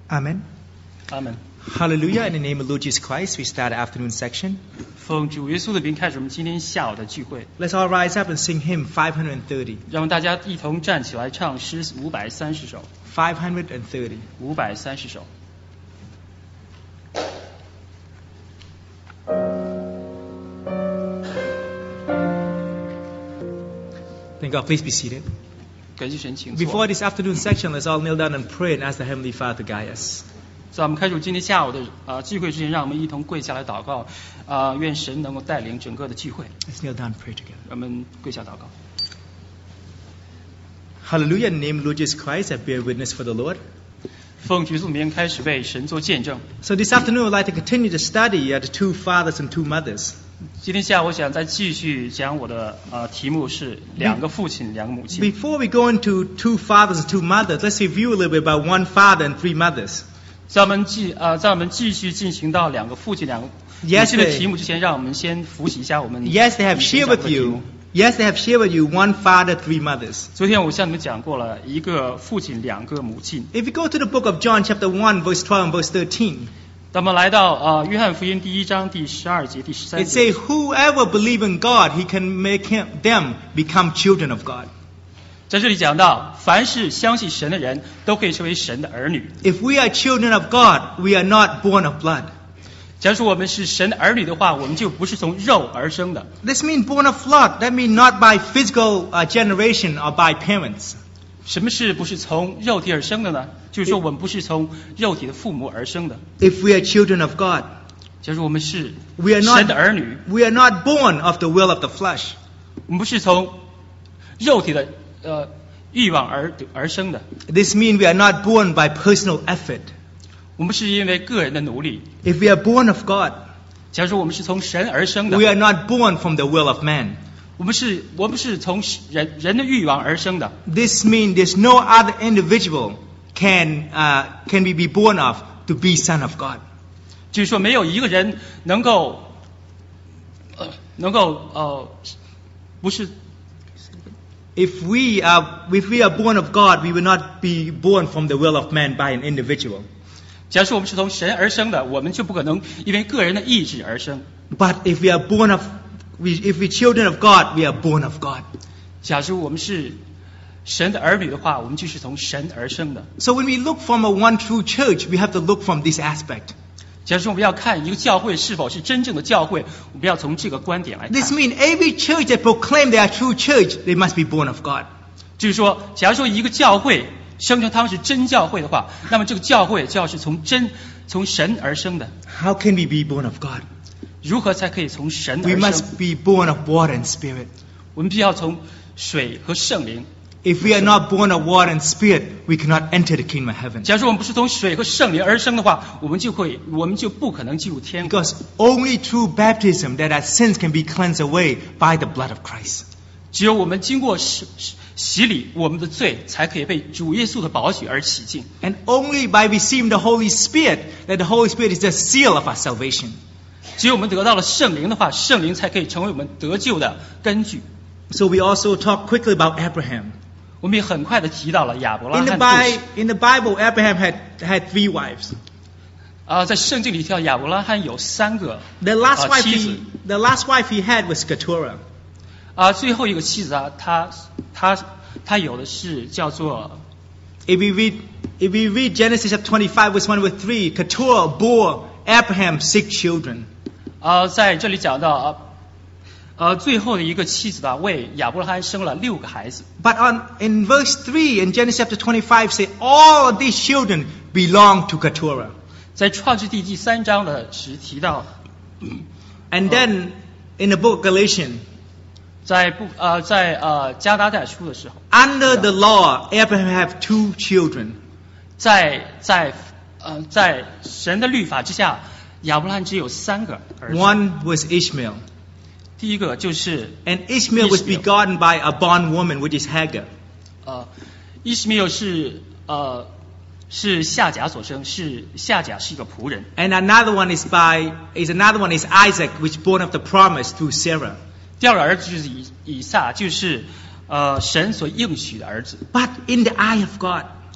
Amen. Amen. Hallelujah. In the name of Lord Jesus Christ, we start the afternoon section. 奉主耶稣的名开始我们今天下午的聚会。 Let's all rise up and sing hymn 530. 让大家一同站起来唱诗530首。 530. 530首。 Thank God. Please be seated. 感谢神，请坐。 Before this afternoon section, let's all kneel down and pray and ask the Heavenly Father to guide us. 在我们开始今天下午的聚会之前，让我们一同跪下来祷告，愿神能够带领整个的聚会。 Let's kneel down and pray together. 让我们跪下祷告。 Hallelujah. In the name of Lord Jesus Christ, I bear witness for the Lord. 奉主耶稣的名开始为神做见证。 So this afternoon, I'd like to continue to study the two fathers and two mothers. 今天下午我想再继续讲我的题目是两个父亲两个母亲。 Before we go into two fathers and two mothers, let's review a little bit about one father and three mothers. 在我们继续进行到两个父亲两个母亲的题目之前，让我们先复习一下我们 Yes, they have shared with you. Yes, they have shared with you one father, three mothers. 昨天我向你们讲过了，一个父亲两个母亲。 If you go to the book of John, chapter 1, verse 12 and verse 13, 那么来到约翰福音第1章第12节第13 it 节。 says, whoever believes in God, he can make them become children of God. 在这里讲到，凡是相信神的人都可以成为神的儿女。 If we are children of God, we are not born of blood. 假如说我们是神的儿女的话，我们就不是从肉而生的。 This means born of blood. That means not by physical generation or by parents. 什么是不是从肉体而生的呢？就是说我们不是从肉体的父母而生的。 If we are children of God, 假如我们是 we are 神的 not, 儿女， we are not born of the will of the flesh. 我们不是从肉体的欲望而生的。 This means we are not born by personal effort. 我们是因为个人的努力。 If we are born of God, 假如说我们是从神而生的， we are not born from the will of man. 我们是从人的欲望而生的。 This means there's no other individual can we be born of to be son of God. 就是说，没有一个人能够不是。 If we are born of God, we will not be born from the will of man by an individual. 假如说我们是从神而生的，我们就不可能因为个人的意志而生。 But if we are children of God, we are born of God. 假如我们是神的儿女的话，我们就是从神而生的。 So when we look from a one true church, we have to look from this aspect. 假如说我们要看一个教会是否是真正的教会，我们要从这个观点来看。 This means every church that proclaim they are true church, they must be born of God. 就是说，假如说一个教会声称他们是真教会的话，那么这个教会就要是从神而生的。 How can we be born of God? 如何才可以从神 We 而 must 生？ be born of water and spirit. 我们必须要从水和圣灵。 If we are not born of water and spirit, we cannot enter the kingdom of heaven. 假如说我们不是从水和圣灵而生的话，我们就不可能进入天国。 Because only through baptism that our sins can be cleansed away by the blood of Christ. 只有我们经过洗礼，我们的罪才可以被主耶稣的宝血而洗净。 And only by receiving the Holy Spirit, that the Holy Spirit is the seal of our salvation. 只有我们得到了圣灵的话，圣灵才可以成为我们得救的根据。 So we also talk quickly about Abraham. 我们也很快的提到了亚伯拉 In 罕 the, 的故事。 in the Bible, Abraham had three wives. 在圣经里提到亚伯拉罕有3个 The last wife 妻子。 the last wife he had was Keturah. 最后一个妻子她有的是叫做 If we read Genesis chapter 25, verse 1 to 3, Keturah bore Abraham 6 children. 在这里讲到最后的一个妻子呢，为亚伯拉罕生了6个孩子。 But in verse 3 in Genesis chapter 25 say all of these children belong to Keturah. 在创世纪第3章的时提到， And then in the book of Galatians, 在加拉太书的时候， under the law, Abraham had 2 children. 在神的律法之下，亚伯拉罕只有3个儿子。 One was Ishmael. 第一个就是 And Ishmael was Ishmael. begotten by a bondwoman, which is Hagar. 伊什米尔是夏甲所生，夏甲是一个仆人。 And another one is Isaac, which born of the promise through Sarah. 第二个儿子就是以撒，就是神所应许的儿子。 But in the eye of God,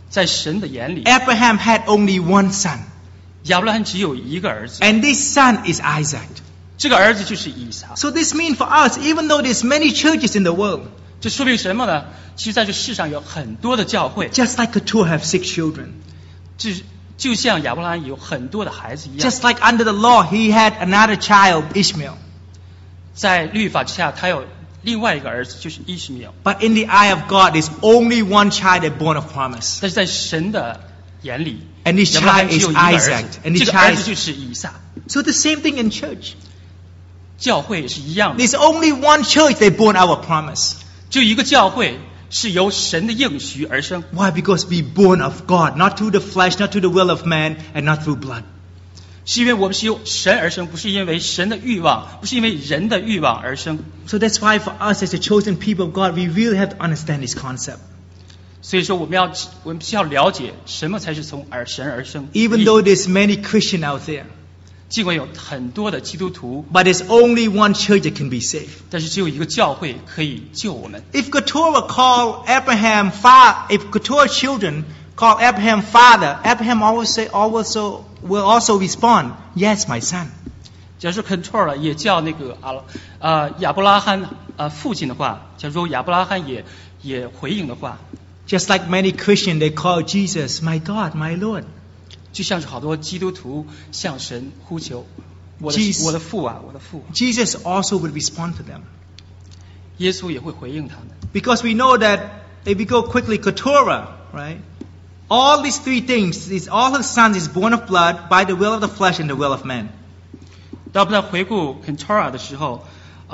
在神的眼里， Abraham had only one son, 亚伯拉罕只有一个儿子， and this son is Isaac. 这个儿子就是以撒。 So this means for us, even though there's many churches in the world, 这说明什么呢？其实在这世上有很多的教会， just like Keturah have 6 children, 就像亚伯拉罕有很多的孩子一样， just like under the law, he had another child, Ishmael. 在律法之下，他有另外一个儿子，就是以实米尔。 But in the eye of God, there's only one child that born of promise. 但是在神的眼里， And this 亚伯拉罕 child 只 is 有一个儿 Isaac. 子， And 这 this 个儿 child 子 is... 就是以撒。 So the same thing in church. 教会也是一样的， There's only one church that born our promise. 就一个教会是由神的应许而生。 Why? Because we born of God, not through the flesh, not through the will of man, and not through blood. 是因为我们是由神而生，不是因为神的欲望，不是因为人的欲望而生。 So that's why for us as the chosen people of God, we really have to understand this concept. 所以说，我们需要了解什么才是从神而生。 Even though there's many Christians out there, 尽管有很多的基督徒， but there's only one church that can be saved. 但是只有一个教会可以救我们。 If Keturah called Abraham father, if Keturah children called Abraham father, Abraham will also respond, "Yes, my son." 假如说 control 也叫那个亚伯拉罕父亲的话，假如说亚伯拉罕也回应的话， Just like many Christians, they call Jesus, "My God, my Lord." 就像是好多基督徒向神呼求，我的 Jesus 我的父啊，我的父。 Jesus also would respond to them. 耶稣也会回应他们， Because we know that if we go quickly, Keturah, right? All these 3 things, all his sons is born of blood by the will of the flesh and the will of man. 当我们在回顾 Contora 的时候，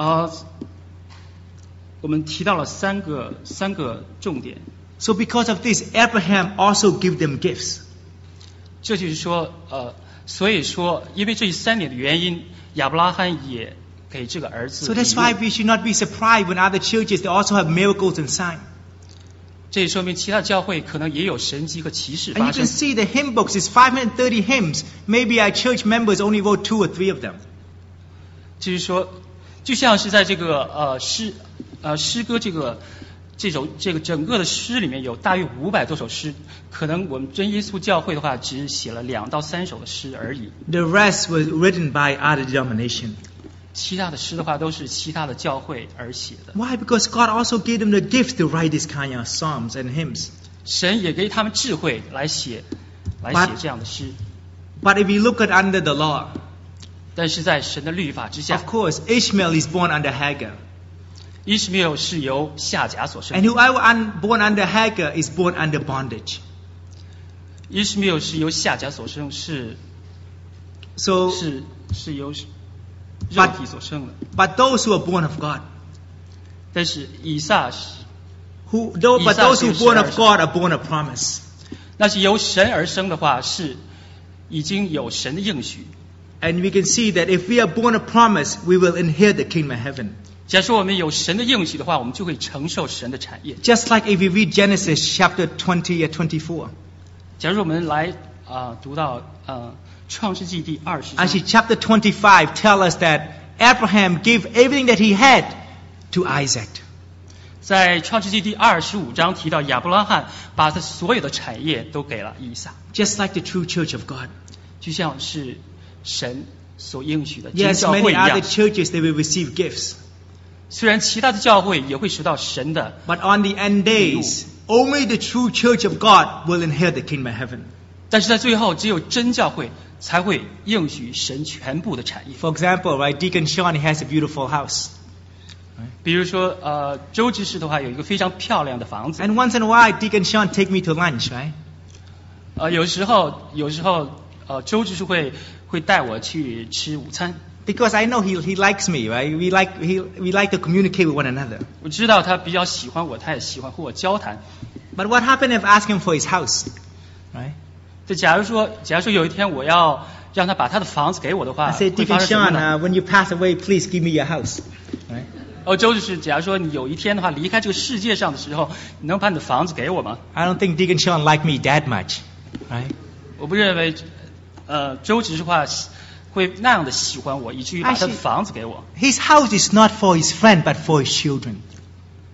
我们提到了三个重点。 So because of this, Abraham also gave them gifts. 这就是说，所以说，因为这3点的原因，亚伯拉罕也给这个儿子 So that's why we should not be surprised when other churches, they also have miracles and signs. 这也说明其他教会可能也有神迹和奇事 And you 发 can 生。 see the hymn books is 530 hymns. Maybe our church members only wrote 2 or 3 of them. 就是说，就像是在这个诗歌这个整个的诗里面有大约500多首诗，可能我们真耶稣教会的话只写了2到3首的诗而已， The rest was written by other denomination. 其他的诗的话都是其他的教会而写的。 Why? Because God also gave them the gifts to write this kind of psalms and hymns. 神也给他们智慧来写这样的诗， But if we look at under the law, 但是在神的律法之下 of， course, Ishmael is born under Hagar. 以实米尔是由夏甲所 And 生， whoever born under Hagar is born under bondage. 以实米尔是由夏甲所生，是 So, 由肉体所生的。 but those who are born of God, 但是以撒是 but those who are born of God are born of promise. 那是由神而生的话，是已经有神的应许。 And we can see that if we are born of promise, we will inherit the kingdom of heaven. 假如说我们有神的应许的话，我们就会承受神的产业。 Just like if we read Genesis chapter 20 or 24. 假如我们来读到创世纪第20章， Actually, chapter 25 tells us that Abraham gave everything that he had to Isaac. 在创世纪第25章提到亚伯拉罕把他所有的产业都给了以撒， Just like the true church of God. 就像是神所应许的真 Yes, 教会 many 一 other 样。 churches, they will receive gifts. 虽然其他的教会也会收到神的， But on the end days, only the true church of God will inherit the kingdom of heaven. 但是在最后，只有真教会才会应许神全部的产业。 For example, right, Deacon Sean, he has a beautiful house. 比如说，周执事的话有一个非常漂亮的房子， And once in a while, Deacon Sean take me to lunch, right? 有时候，周执事会带我去吃午餐。 Because I know he likes me, right? We like to communicate with one another. 我知道他比较喜欢我，他也喜欢和我交谈。 But what happened if I ask him for his house, right? 就假如说有一天我要让他把他的房子给我的话， I said, 会发 Deacon 生什么 Sean, 呢？ when you pass away, please give me your house, right? 周执事，假如说你有一天的话离开这个世界上的时候，你能把你的房子给我吗？ I don't think Deacon Sean like me that much, right? 我不认为，周执事的话会那样的喜欢我，以至于把他的房子给我。 His house is not for his friend, but for his children.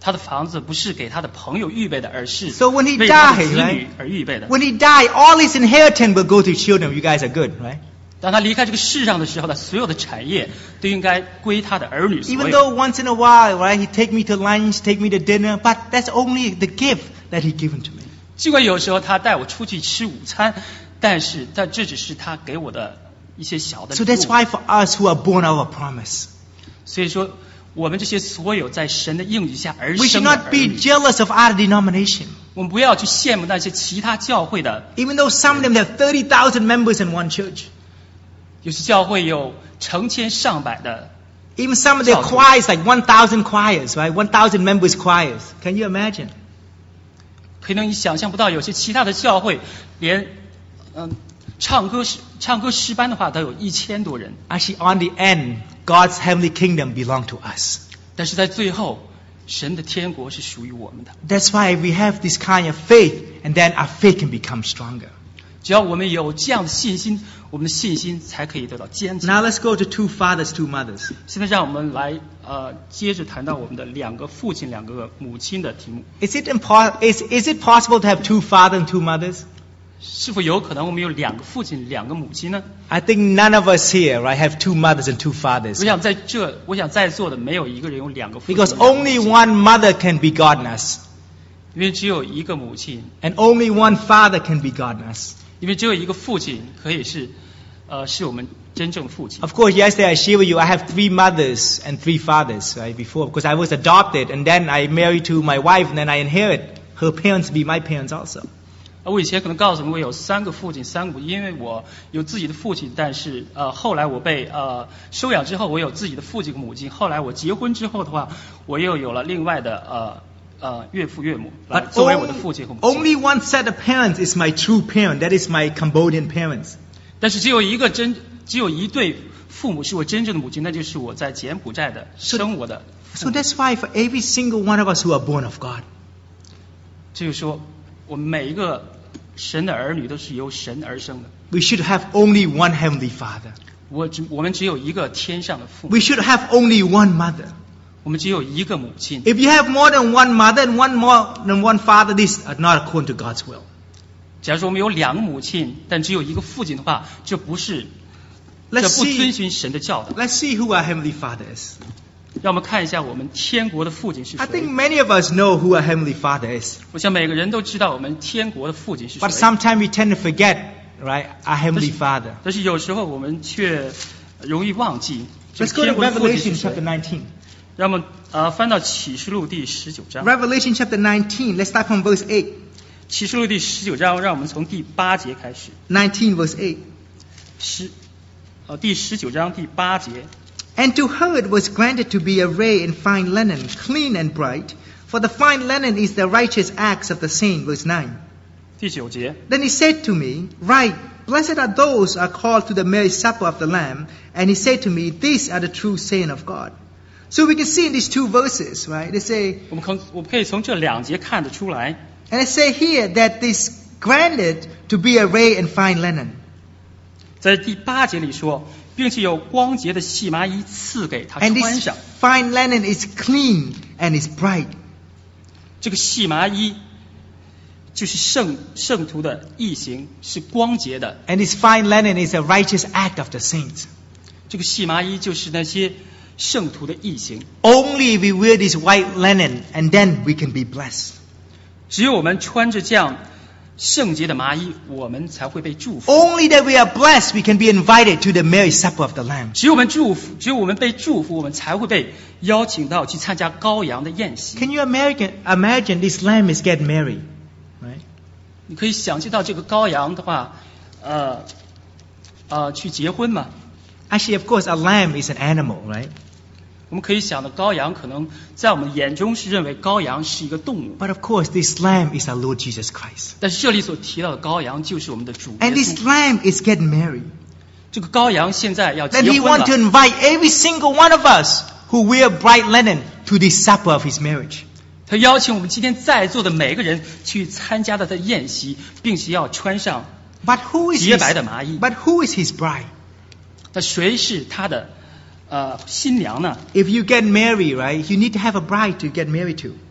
他的房子不是给他的朋友预备的，而是 So when he 为他的 died, 子女 right? 而预备的。 When he died, all his inheritance will go to children. You guys are good, right? 当他离开这个世上的时候呢，所有的产业都应该归他的儿女所 Even 有。 though once in a while, right, he take me to lunch, take me to dinner, but that's only the gift that he given to me. 尽管有时候他带我出去吃午餐，但这只是他给我的一些小的 So 礼 that's 物。 why for us who are born out of promise, 所以说，我们这些所有在神的应许下而 we should 生的 not 儿 be 女， jealous of other denomination. 我们不要去羡慕那些其他教会的， Even though some of them have 30,000 members in one church. 有些教会有成千上百的， Even some of their choirs, like 1,000 choirs, right? 1,000 members choirs. Can you imagine? 可能你想象不到，有些其他的教会连唱歌诗班的话都有1000多人， Actually, on the end, God's heavenly kingdom belongs to us. 但是在最后，神的天国是属于我们的。 That's why we have this kind of faith, and then our faith can become stronger. 只要我们有这样的信心，我们的信心才可以得到坚强。 Now let's go to two fathers, two mothers. 现在让我们来接着谈到我们的2个父亲、2个母亲的题目。 Is it possible to have two fathers and two mothers? 是否有可能我们有2个父亲、2个母亲呢？ I think none of us here, right, have two mothers and two fathers. 我想在座的没有一个人有2个父亲。 Because only one mother can begot us, 因为只有一个母亲， and only one father can begot us. 因为只有一个父亲可以是我们真正的父亲。 Of course, yesterday I shared with you, I have 3 mothers and 3 fathers, right, before, because I was adopted, and then I married to my wife, and then I inherit her parents to be my parents also. 我以前可能告诉你我有3个父亲3个母亲，因为我有自己的父亲，但是后来我被收养之后，我有自己的父亲和母亲。后来我结婚之后的话，我又有了另外的岳父岳母来 But 作为我的父亲和母亲。 only one set of parents is my true parent, that is my Cambodian parents. 但是只有一对父母是我真正的母亲，那就是我在柬埔寨的生我的父 So 母。 that's why for every single one of us who are born of God, 就是说，我们每一个神的儿女都是由神而生的。 we should have only one heavenly father. 我们只有一个天上的父母， We should have only one mother. 我们只有一个母亲。 If you have more than one mother and more than one father, these are not according to God's will. 假如说我们有2个母亲，但只有一个父亲的话，这不 Let's 遵 see, 循神的教导。 let's see who our heavenly father is. 让我们看一下我们天国的父亲是 I 谁 think。many of us know who our heavenly father is. 我想每个人都知道我们天国的父亲是谁 But。sometimes we tend to forget, right, our heavenly father. 但是有时候我们却容易忘记这 Let's 个 go to 天国的父亲 Revelation 是 chapter 谁。 19. 让我们翻到启示录第19章。 Revelation chapter 19, let's start from verse 8. 启示录第19章，让我们从第8节开始。 19 verse 8. 第19章第8节。 And to her it was granted to be arrayed in fine linen, clean and bright, for the fine linen is the righteous acts of the saint. Verse 9. 第9节。 Then he said to me, Right, blessed are those who are called to the marriage supper of the Lamb. And he said to me, These are the true saints of God. So we can see in these 2 verses, right? They say, 我们可以从这2节看得出来， and they say here that this granted to be arrayed in fine linen. 在第8节里说，并且有光洁的细麻衣赐给他 And 穿 this 上。 fine linen is clean and is bright. 这个细麻衣就是圣徒的义行，是光洁的。 And this fine linen is a righteous act of the saints. 这个细麻衣就是那些圣徒的义行。 Only we wear this white linen and then we can be blessed. 只有我们穿着这样圣洁的麻衣，我们才会被祝福。 Only that we are blessed, we can be invited to the marriage supper of the Lamb. 只有我们被祝福，我们才会被邀请到去参加羔羊的宴席。 Can you imagine this lamb is getting married? Right? 你可以想象到这个羔羊的话，去结婚嘛？ Actually, of course, a lamb is an animal, right? 我们可以想到羔羊可能在我们眼中是认为羔羊是一个动物， But of course, this lamb is our Lord Jesus Christ. 但是这里所提到的羔羊就是我们的主耶 And this 稣。 lamb is getting married. 这个羔羊现在要结 Then he 婚 wants to 了， invite every single one of us who wear bright linen to this supper of his marriage. 他邀请我们今天在座的每一个人去参加他的宴席，并且要穿上 But who is 洁 his, 白的麻衣。 but who is his bride? 那谁是他的新娘呢？ If you get married, right, you need to have a bride to get married to.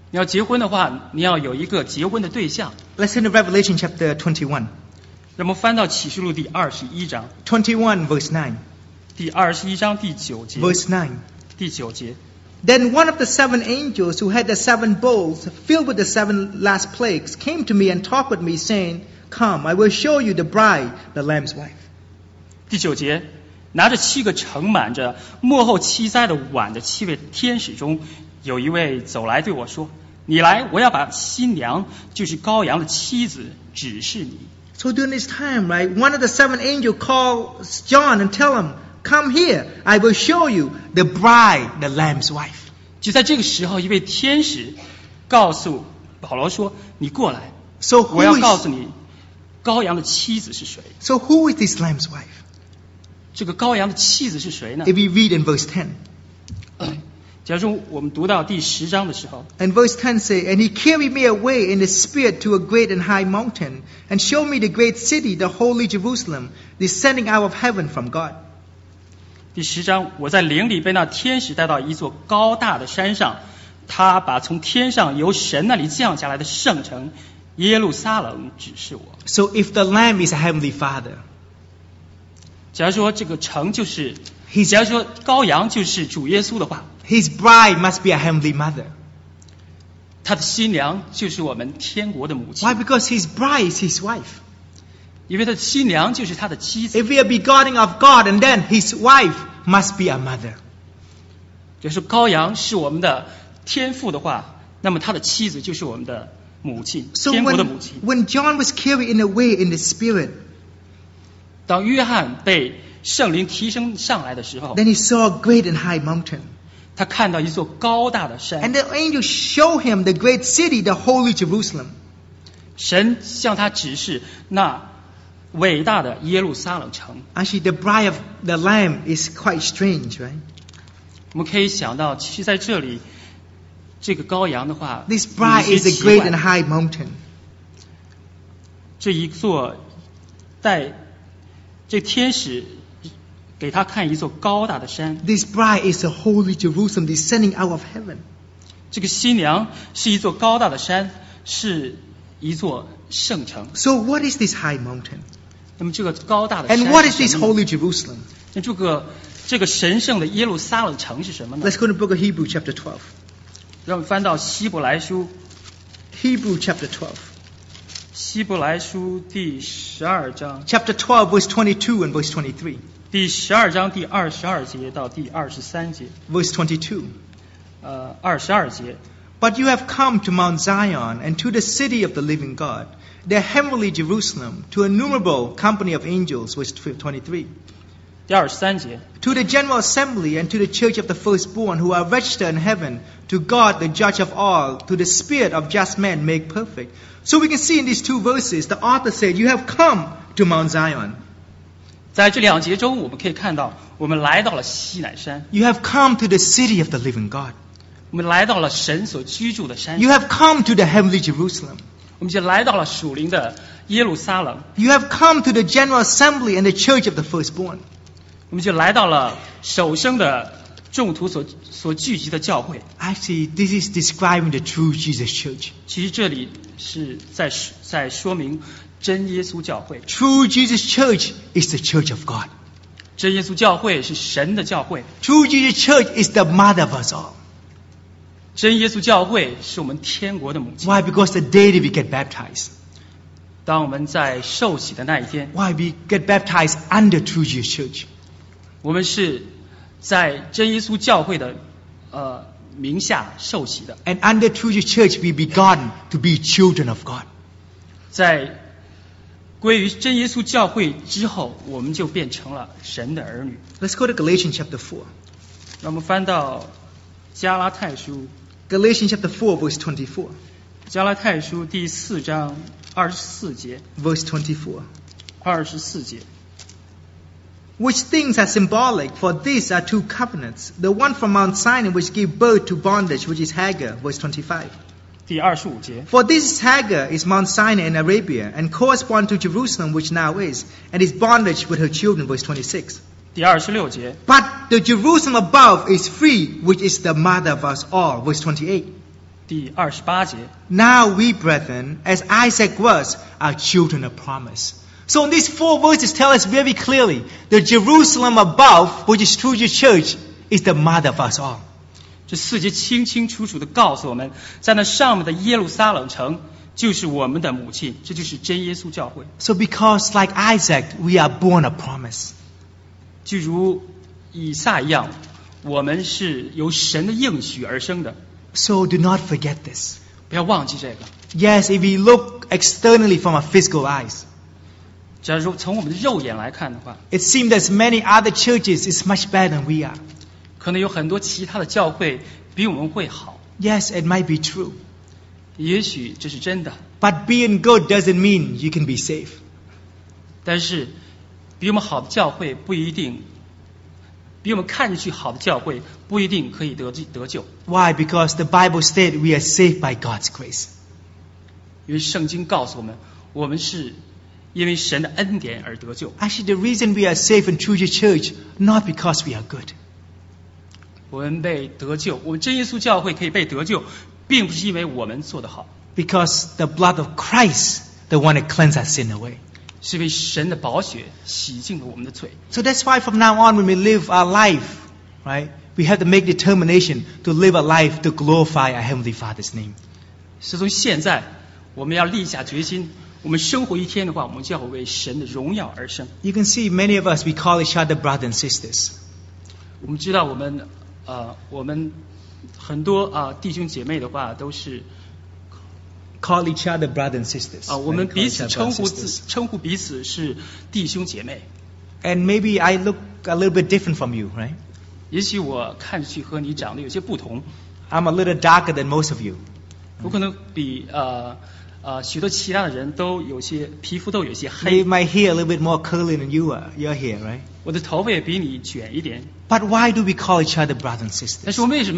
你要结婚的话，你要有一个结婚的对象。 Let's turn to Revelation chapter 21. 让我们翻到启示录第21章， 21 verse 9. 第21章第9节， Verse 9. 第9节。 Then one of the 7 angels who had the 7 bowls filled with the 7 last plagues came to me and talked with me, saying, Come, I will show you the bride, the Lamb's wife. 第9节，拿着7个盛满着末后7灾的碗的7位天使中，有一位走来对我说：“你来，我要把新娘，就是羔羊的妻子，指示你。” So during this time, right, one of the 7 angels calls John and tell him, Come here, I will show you the bride, the Lamb's wife. 就在这个时候，一位天使告诉保罗说：“你过来， So 我要告 who 诉你，羔羊的妻子是谁。 who is this Lamb's wife? ” 这个羔羊的妻子是谁呢？ If we read in verse 10. 假如说我们读到第10章的时候， And verse 10 say, And he carried me away in the spirit to a great and high mountain, and showed me the great city, the holy Jerusalem, descending out of heaven from God. 第10章，我在灵里被那天使带到一座高大的山上，他把从天上由神那里降下来的圣城耶路撒冷指示我。 So if the Lamb is a heavenly Father, 假如说这个城就是， His- 假如说羔羊就是主耶稣的话， his bride must be a heavenly mother. 他的新娘就是我们天国的母亲 Why? Because his bride is his wife. 因为他的新娘就是他的妻子。 If we are begotten of God, and then his wife must be a mother. 就是羔羊是我们的天父的话，那么他的妻子就是我们的母亲， So 天国的母亲。 when John was carried in away in the spirit, 当约翰被圣灵提升上来的时候， then he saw a great and high mountain. 他看到一座高大的山， And the angel showed him the great city, the holy Jerusalem. 神向他指示那伟大的耶路撒冷城。 Actually, the bride of the Lamb is quite strange, right? 我们可以想到，其实在这里，这个羔羊的话， This bride 有一 is a 些奇 great 怪 and high mountain. 这一座这天使给他看一座高大的山， This bride is the holy Jerusalem descending out of heaven. 这个新娘是一座高大的山，是一座圣城。 So what is this high mountain? 那么这个高大的山 And what is 是 this 什么呢？ holy Jerusalem? 那这个神圣的耶路撒冷城是什么呢？ Let's go to the book of Hebrews chapter 12. 让我们翻到希伯来书， Hebrews chapter 12. 希伯来书第12章， Chapter 12 verse 22 and verse 23. 第12章第22节到第23节 Verse 22. ，22节。 But you have come to Mount Zion and to the city of the living God, the heavenly Jerusalem, to a innumerable company of angels, verse 23. 第23节， To the general assembly and to the church of the firstborn who are registered in heaven, to God the judge of all, to the spirit of just men made perfect. So we can see in these 2 verses, the author said, you have come to Mount Zion. 在这2节中，我们可以看到，我们来到了西乃山， You have come to the city of the living God. 我们来到了神所居住的山 You 上， have come to the heavenly Jerusalem. 我们就来到了属灵的耶路撒冷， You have come to the general assembly and the church of the firstborn. 我们就来到了首生的众徒所聚集的教会。 Actually, this is describing the true Jesus church. 其实这里是在说明真耶稣教会， True Jesus church is the church of God. 真耶稣教会是神的教会， True Jesus church is the mother of us all. 真耶稣教会是我们天国的母亲。 Why? Because the day that we get baptized. 当我们在受洗的那一天， Why? We get baptized under true Jesus church. 我们是在真耶稣教会的名下受洗的， And under true Jesus church, we begotten to be children of God. 在归于真耶稣教会之后，我们就变成了神的儿女。 Let's go to Galatians chapter 4. 让我们翻到加拉太书， Galatians chapter 4 verse 24. 加拉太书第4章24节， Verse 24. 24节。 Which things are symbolic? For these are 2 covenants. The one from Mount Sinai which gave birth to bondage, which is Hagar. Verse 25. 第25节， For this is Hagar is Mount Sinai in Arabia, and correspond to Jerusalem which now is, and is bondage with her children. Verse 26. 第26节， But the Jerusalem above is free, which is the mother of us all. Verse 28. 第28节。 Now we, brethren, as Isaac was, are children of promise. So in these 4 verses tell us very clearly that Jerusalem above, which is true church, is the mother of us all. 这4节清清楚楚地告诉我们，在那上面的耶路撒冷城就是我们的母亲，这就是真耶稣教会。 So because like Isaac, we are born of promise. 就如以撒一样，我们是由神的应许而生的。 So do not forget this. 不要忘记这个。 Yes, if we look externally from our physical eyes, 假如从我们的肉眼来看的话， it seems that many other churches is much better than we are. 可能有很多其他的教会比我们会好。 Yes, it might be true. 也许这是真的， But being good doesn't mean you can be safe. 但是比我们好的教会不一定，比我们看上去好的教会不一定可以得救。 Why? Because the Bible states we are saved by God's grace. 因为圣经告诉我们，我们是因为神的恩典而得救。 Actually, the reason we are saved in true church, not because we are good. 我们被得救，我们真耶稣教会可以被得救，并不是因为我们做得好， Because the blood of Christ, the one that cleanses our sin away. 是因为神的宝血洗净了我们的罪。 So that's why from now on when we live our life, right, we have to make determination to live a life to glorify our Heavenly Father's name. 是从现在我们要立下决心，我们生活一天的话，我们就要为神的荣耀而生。 You can see many of us, we call each other brothers and sisters. 我们知道我们很多弟兄姐妹的话都是 Call each other brothers and sisters. 我们 Right? 彼 Call 此 each other 称 brothers 呼 and sisters. 称呼彼此是弟兄姐妹。 And maybe I look a little bit different from you, right? 也许我看上去和你长得有些不同， I'm a little darker than most of you. 我可能比许多其他的人都有些皮肤都有些 Maybe 黑， my hair a little bit more curly than your hair, right? 我的头发也比你卷一点。 But why do we call each other brothers and 但 sisters? 是我们为什么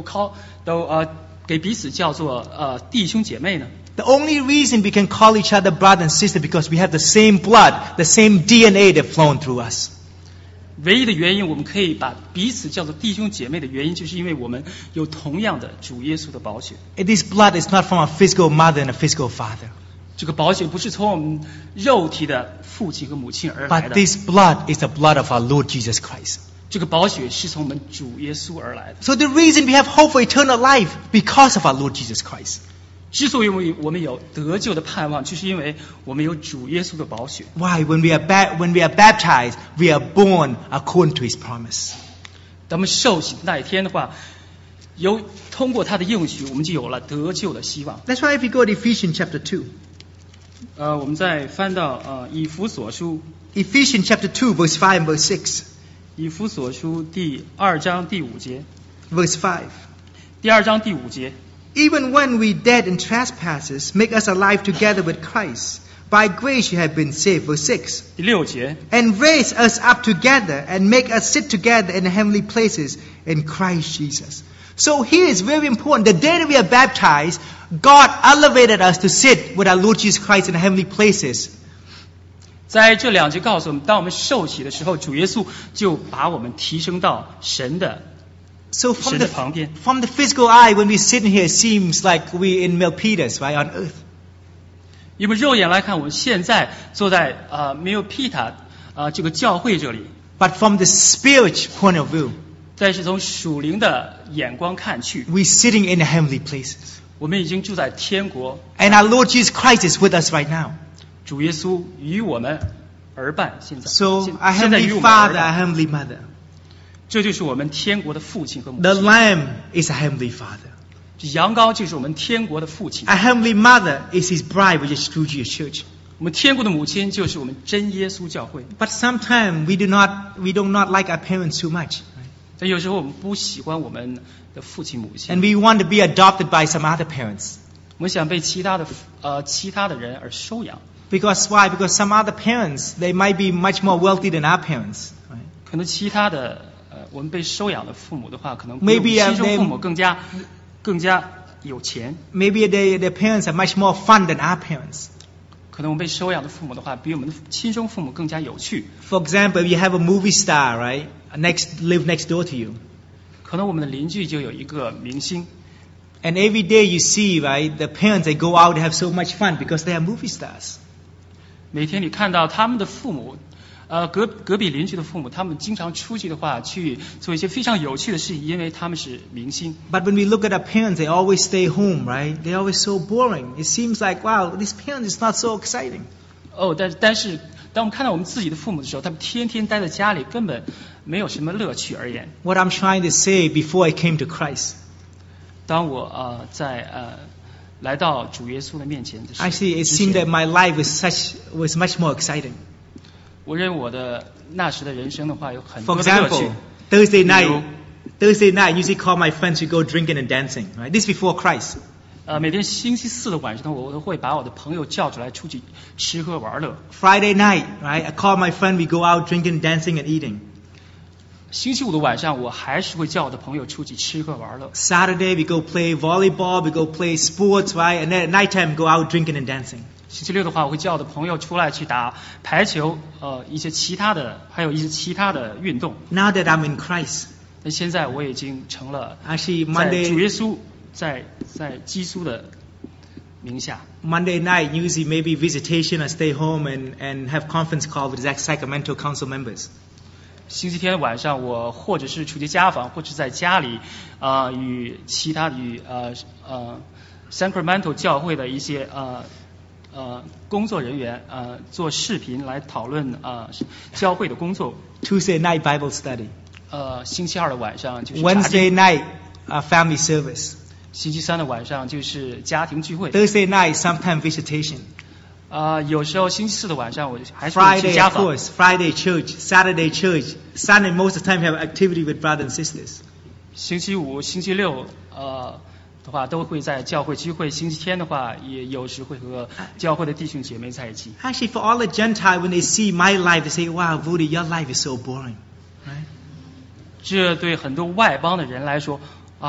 给彼此叫做弟兄姐妹呢？ The only reason we can call each other brother and sister because we have the same blood, the same DNA that flown through us. 唯一的原因，我们可以把彼此叫做弟兄姐妹的原因，就是因为我们有同样的主耶稣的宝血。 And this blood is not from a physical mother and a physical father. 这个宝血不是从我们肉体的父亲和母亲而来 But 的， this blood is the blood of our Lord Jesus Christ. 这个宝血是从我们主耶稣而来的。 So the reason we have hope for eternal life because of our Lord Jesus Christ. 之所以我们有得救的盼望，就是因为我们有主耶稣的宝血。 Why? When we are baptized, we are born according to His promise. 当我们受洗的那一天的话，通过他的应许，我们就有了得救的希望。 That's why if you go to Ephesians chapter 2. 我们再翻到以弗所书， Ephesians chapter 2, verse 5 and verse 6. 以弗所书第2章第5节， Verse 5. 第2章第5节。 Even when we dead in trespasses, make us alive together with Christ. By grace you have been saved. Verse 6. 第6节， And raise us up together and make us sit together in the heavenly places in Christ Jesus. So here is very important. The day that we are baptized, God elevated us to sit with our Lord Jesus Christ in the heavenly places. 在这2节告诉我们，当我们受洗的时候，主耶稣就把我们提升到神的 So 神的旁边。 from the physical eye, when we sit here, it seems like we're in Milpitas, right, on earth. 因为肉眼来看，我们现在坐在Milpita 这个教会这里， But from the spiritual point of view, 但是从属灵的眼光看去， we're sitting in the heavenly places. 我们已经住在天国， And our Lord Jesus Christ is with us right now. 主耶稣与我们而伴。现在 So our 现在与 heavenly 我们而 Father, 伴， our heavenly Mother. 这就是我们天国的父亲和母 The 亲。 Lamb is a heavenly Father. 这羊羔就是我们天国的父亲， Our heavenly Mother is His bride, which is true Jesus Church. 我们天国的母亲就是我们真耶稣教会。 But sometimes we do not like our parents too much. Right? 但有时候我们不喜欢我们的父亲母亲， And we want to be adopted by some other parents. 我们想被其他的人而收养。 Because why? Because some other parents, they might be much more wealthy than our parents. Right? 可能其他的我们被收养的父母的话，可能比我们 Maybe 亲生父母更加有钱。 Maybe their parents are much more fun than our parents. 可能我们被收养的父母的话，比我们的亲生父母更加有趣。 For example, if you have a movie star, right, live next door to you. 可能我们的邻居就有一个明星， And every day you see, right, the parents, they go out, they have so much fun because they are movie stars. 每天你看到他们的父母，隔壁邻居的父母，他们经常出去的话，去做一些非常有趣的事情，因为他们是明星。 But when we look at our parents, they always stay home, right? They're always so boring. It seems like, wow, this parent is not so exciting. 但是当我们看到我们自己的父母的时候，他们天天待在家里，根本没有什么乐趣而言。 What I'm trying to say before I came to Christ. 当我来到主耶稣的面前的时候 Actually, it seemed that my life was much more exciting. 我认为我的那时的人生的话有很 For 多的乐趣。 example, Thursday night, I usually call my friends to go drinking and dancing. Right? This before Christ. 每天星期四的晚上，我都会把我的朋友叫出来出去吃喝玩乐。 Friday night, right? I call my friend, we go out drinking, dancing, and eating. 星期五的晚上，我还是会叫我的朋友出去吃喝玩乐。 Saturday, we go play volleyball, we go play sports, right? And then at nighttime, go out drinking and dancing. 星期六的话，我会叫我的朋友出来去打排球，一些其他的，还有一些其他的运动。 Now that I'm in Christ, 那现在我已经成了 actually 在主耶 Monday 稣在基督的名下。 Monday night, usually maybe visitation, I stay home and have conference call with the Sacramento Council members. 星期天晚上，我或者是出去家访，或者在家里与其他Sacramento 教会的一些工作人员做视频来讨论教会的工作。 Tuesday night Bible study. 星期二的晚上就是 Wednesday night family service. 星期三的晚上就是家庭聚会。 Thursday night sometime visitation. 有时候星期四的晚上我还是会去 Friday 家 of 访。 course, Friday church, Saturday church. Sunday most of the time have activity with brothers and sisters. 星期五、星期六的话都会在教会聚会。星期天的话也有时会和教会的弟兄姐妹在一起。 Actually, for all the Gentiles, when they see my life, they say, wow, Woody, your life is so boring. Right? 这对很多外邦的人来说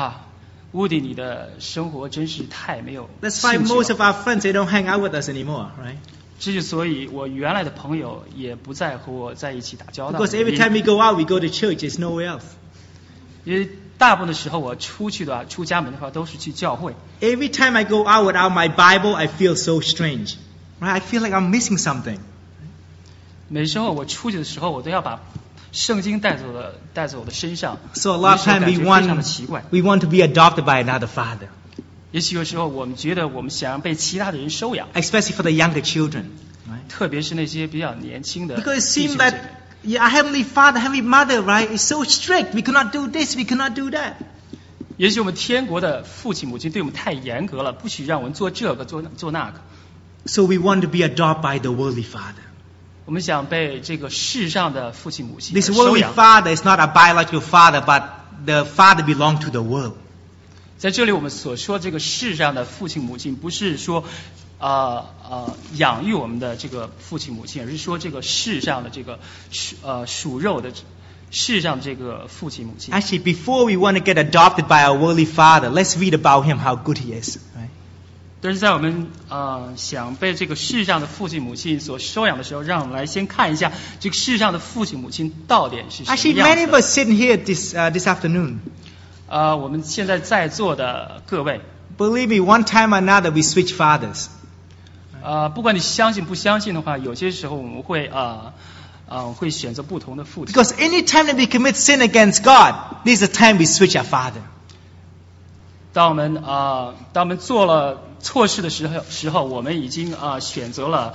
Woody 你的生活真是太没有 That's why 兴趣 most 了。 of our friends, they don't hang out with us anymore, right? 这就所以我原来的朋友也不再和我在一起打交道。 Because every time we go out, we go to church, there's nowhere else. 因为大部分的时候我出家门的话都是去教会。 Every time I go out without my Bible, I feel so strange. Right? I feel like I'm missing something. 每时候我出去的时候，我都要把圣经带走我的身上。 So a lot of 有 time 时候感觉非常的奇怪。 we want to be adopted by another father, 也许有时候我们觉得我们想要被其他的人收养， especially for the younger children. Right? 特别是那些比较年轻的 Because it 弟 seems 兄姐 that 妹。 our Heavenly Father, Heavenly Mother, right, is so strict. We cannot do this, we cannot do that. 也许我们天国的父亲母亲对我们太严格了，不许让我们做这个做那个。 So we want to be adopted by the worldly father. 我们想被这个世上的父亲母亲 This 收 worldly 养。 father is not a biological father, but the father belongs to the world. 在这里我们所说这个世上的父亲母亲，不是说养育我们的这个父亲母亲，而是说这个世上的这个属肉的世上这个父亲母亲。 Actually, before we want to get adopted by our worldly father, let's read about him, how good he is. Right? 但是在我们想被这个世上的父亲母亲所收养的时候，让我们来先看一下这个世上的父亲母亲到底是什么 Actually, 样 many 子 of 的。 us sitting here this afternoon, 我们现在在座的各位， believe me, one time or another we switch fathers. 不管你相信不相信的话，有些时候我们会会选择不同的父亲。 Because any time that we commit sin against God, this is the time we switch our father. 当我们做了错事的时候，我们已经选择了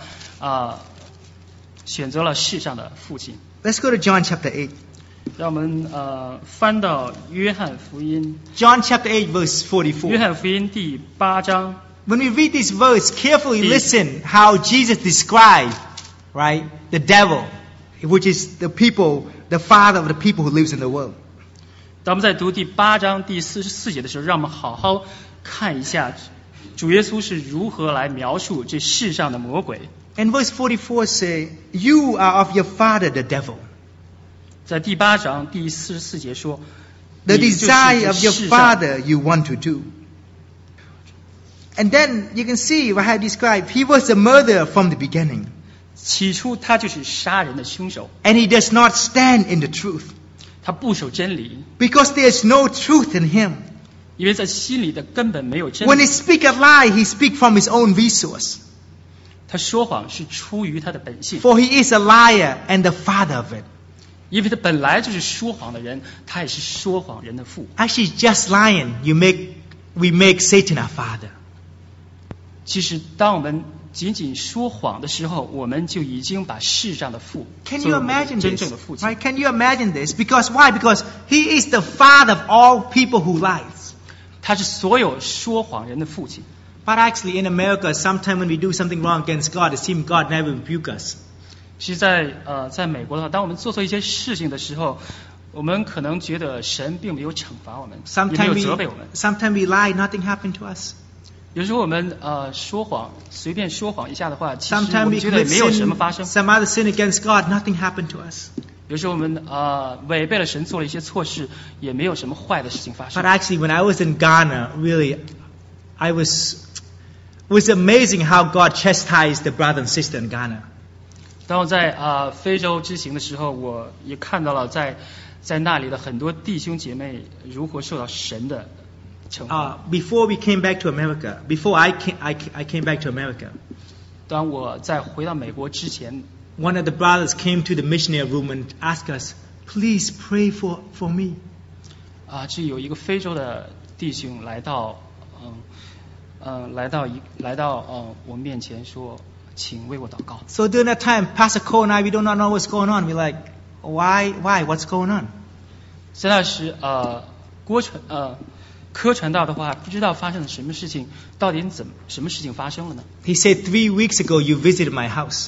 世上的父亲。 Let's go to John chapter 8. 让我们翻到约翰福音， John chapter 8 verse 44. 约翰福音第8章。 When we read this verse, carefully Yes. listen how Jesus described, right, the devil, which is the people, the father of the people who lives in the world. 当我们在读第8章第44节的时候，让我们好好看一下主耶稣是如何来描述这世上的魔鬼。 And verse 44 say, you are of your father the devil. 在第8章第44节说， The 你就是 desire of 这 your 世上 father you want to do. And then you can see what I described. He was a murderer from the beginning. 起初他就是杀人的凶手， And he does not stand in the truth. 他不守真理， Because there is no truth in him. 因为在心里的根本没有真 When 理。 he speak a lie, he speak from his own resource. 他说谎是出于他的本性， For he is a liar and the father of it. 因为他本来就是说谎的人，他也是说谎人的父。 Actually, just lying, we make Satan our father. 其实，当我们仅仅说谎的时候，我们就已经把世上的父 Can 作 you 为我们 imagine 真 this? 正的父亲。 Right? Can you imagine this? Because why? Because he is the father of all people who lies. 他是所有说谎人的父亲。 But actually, in America, sometimes when we do something wrong against God, it seems God never rebuke us. 其实在美国的话，当我们做错一些事情的时候，我们可能觉得神并没有惩罚我们，也没有责备我们。 Sometimes we lie, nothing happened to us. 有时候我们说谎，随便说谎一下的话，其实我 Sometimes 们 we 觉得也 commit 没有什么 sin, 发生。 some other sin against God, nothing happened to us. 有时候我们违背了神，做了一些错事，也没有什么坏的事情发生 But。actually, when I was in Ghana, really, it was amazing how God chastised the brother and sister in Ghana. 当我在非洲之行的时候，我也看到了在那里的很多弟兄姐妹如何受到神的惩罚。 Before we came back to America, before I came back to America, 当我在回到美国之前， one of the brothers came to the missionary room and asked us, please pray for me. 这有一个非洲的弟兄来到我面前说，请为我祷告。 So during that time, Pastor Cole and I, we do not know what's going on. We're like, why, what's going on? 在那时柯传道的话，不知道发生了什么事情，到底什么事情发生了呢？ He said, 3 weeks ago, you visited my house.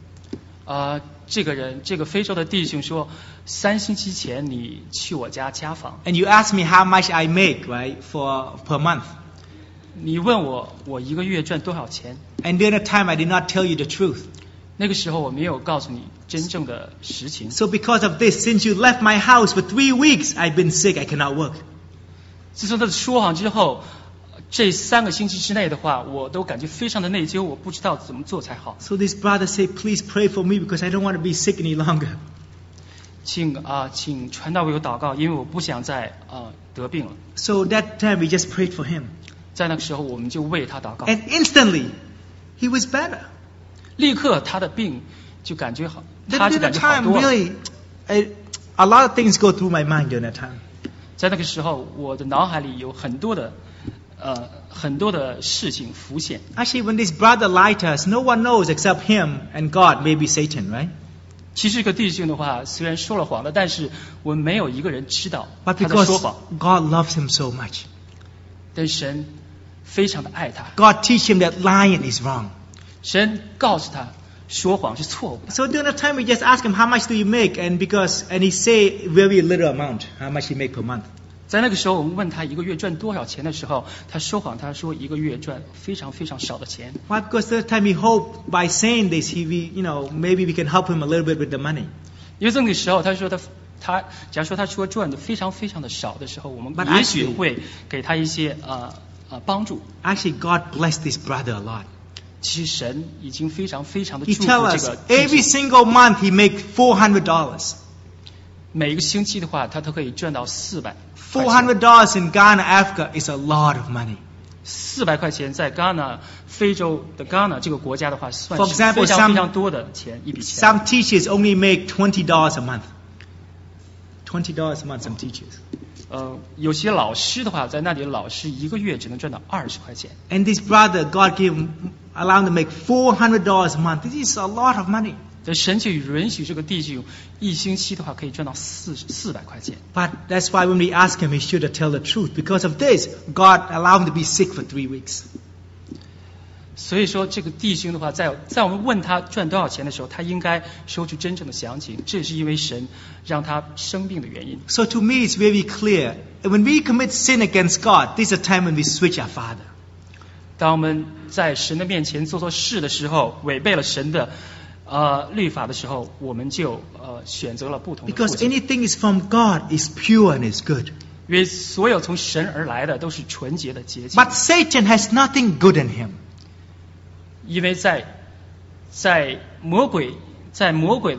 这个非洲的弟兄说，3星期前你去我家家访， And you asked me how much I make, right, per month. 你问我一个月赚多少钱？ And during that time, I did not tell you the truth. 那个时候我没有告诉你真正的实情。 So because of this, since you left my house for 3 weeks, I've been sick, I cannot work. 自从他说谎之后，这3个星期之内的话，我都感觉非常的内疚，我不知道怎么做才好。 So this brother said, please pray for me because I don't want to be sick any longer. 请传道为我祷告，因为我不想再得病了。 So that time, we just prayed for him. 在那个时候，我们就为他祷告， And instantly, he was better. 立刻他的病就感觉好， During 他就 that 感觉好 time, 多了。 really, a lot of things go through my mind during that time. 在那个时候，我的脑海里有很多的事情浮现。 Actually, when this brother lied to us, no one knows except him and God, maybe Satan, right? 其实这个弟兄的话，虽然说了谎了，但是我们没有一个人知道 But 他在 because 说谎。 God loves him so much, 但神非常的爱他， God teach him that lying is wrong. 神告诉他说谎是错误的。 So during that time, we just ask him, how much do you make? And he say very little amount, how much he make per month. 在那个时候，我们问他一个月赚多少钱的时候，他说谎，他说一个月赚非常非常少的钱。 Why? Because that time he hoped by saying this, maybe we can help him a little bit with the money. 因为在那个时候，他说假如说他说赚的非常非常的少的时候，我们 But 也许会给他一些帮助。 Actually, God blessed this brother a lot. 其实神已经非常非常的 He 祝福 tell 这 us 个弟 every 兄， single month he make $400. 每一个星期的话，他都可以赚到400块钱。 $400 in Ghana, Africa is a lot of money. 400块钱在戛纳，非洲的戛纳这个国家的话，算 For 是 example, 非常 some- 非常多的钱，一笔钱。 Some teachers only make $20 a month. $20 a month, some teachers. 有些老师的话，在那里的老师一个月只能赚到20块钱。 And this brother, God allowed him to make $400 a month. This is a lot of money. 但神就允许这个弟兄一星期的话可以赚到400块钱。 But that's why when we ask him, he should tell the truth. Because of this, God allowed him to be sick for 3 weeks. 所以说，这个弟兄的话，在我们问他赚多少钱的时候，他应该说出真正的详情。这也是因为神让他生病的原因。 So to me, it's very clear. When we commit sin against God, this is a time when we switch our father. 当我们在神的面前做错事的时候，违背了神的律法的时候，我们就选择了不同的父 Because 亲。 anything is from God is pure and is good. 因为所有从神而来的都是纯洁的洁净。 But Satan has nothing good in him. 因为在魔鬼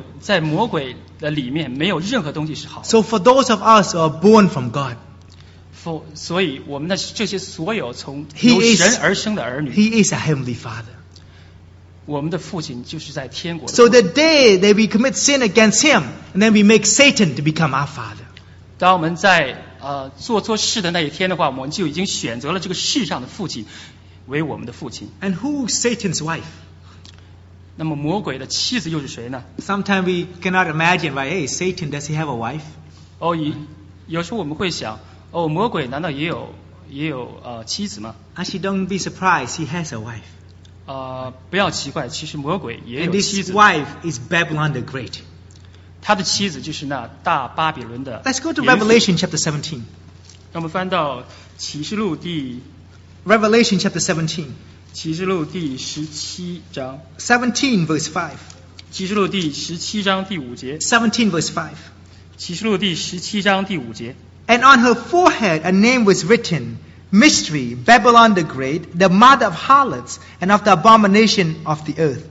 的里面没有任何东西是好的。 So for those of us who are born from God, 所以我们的这些所有从 He 由 is- 神而生的儿女， He is a heavenly Father. 我们的父亲就是在天国的 So 父亲。 the day that we commit sin against Him, and then we make Satan to become our father. 当我们在做错事的那一天的话，我们就已经选择了这个世上的父亲为我们的父亲。 And who's Satan's wife? 那么魔鬼的妻子又是谁呢？ Sometimes we cannot imagine, right? Hey, Satan, does he have a wife? 有时候我们会想，魔鬼难道也有妻子吗？ Actually, don't be surprised. He has a wife. 不要奇怪，其实魔鬼也 And 有妻 this 子， wife is Babylon the Great. 他的妻子就是那大巴比伦的。 Let's go to Revelation chapter 17. 让我们翻到启示录第 Revelation chapter 17. 启示录第17章， 17 verse 5. 启示录第17章第5节， 17 verse 5. 启示录第17章第5节。 And on her forehead a name was written, Mystery, Babylon the Great, the mother of harlots and of the abomination of the earth.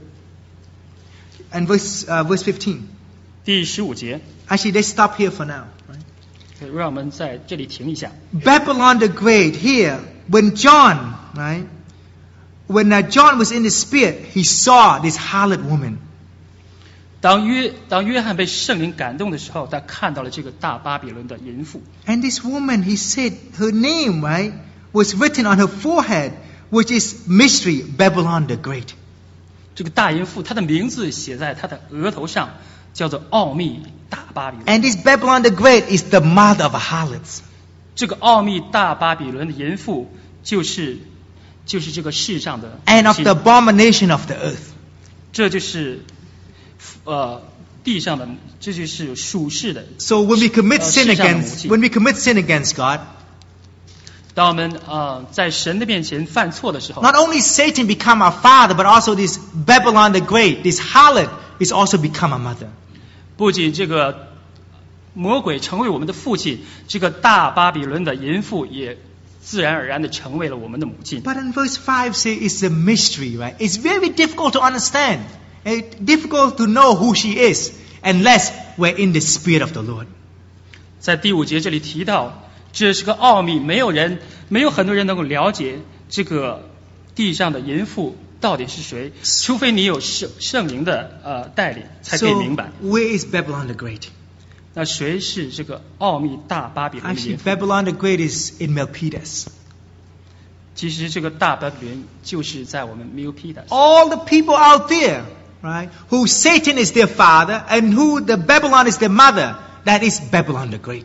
And verse 15. 第15节， Actually, let's stop here for now. Right? 对，让我们在这里停一下。 Babylon the Great here, when John, right? When John was in the spirit, he saw this harlot woman. 当约翰被圣灵感动的时候，他看到了这个大巴比伦的淫妇。 And this woman, he said, her name, right, was written on her forehead, which is Mystery, Babylon the Great. 这个大淫妇，她的名字写在她的额头上，叫做奥秘大巴比伦。 And this Babylon the Great is the mother of harlots. 这个奥秘大巴比伦的淫妇，就是这个世上的 And of 母亲 the abomination of the earth. 这就是地上的，这就是属世的。 So when we commit sin 世上的母亲。 when we commit sin against God, 当我们在神的面前犯错的时候， not only Satan become our father, but also this Babylon the Great, this harlot, is also become our mother. 不仅这个魔鬼成为我们的父亲，这个大巴比伦的淫妇也自然而然的成为了我们的母亲。 But in verse 5 say it's a mystery, right? It's very difficult to understand. Difficult to know who she is unless we're in the spirit of the Lord. 在第5节这里提到，这是个奥秘，没有很多人能够了解这个地上的淫妇到底是谁，除非你有圣灵的带领，才可以 So 明白。 where is Babylon the Great? 那谁是这个奥秘大巴比伦的 Actually, 淫妇？ Babylon the Great is in Melpidas. 其实这个大巴比伦就是在我们 Milpitas。 All the people out there, right, who Satan is their father and who the Babylon is their mother, that is Babylon the Great.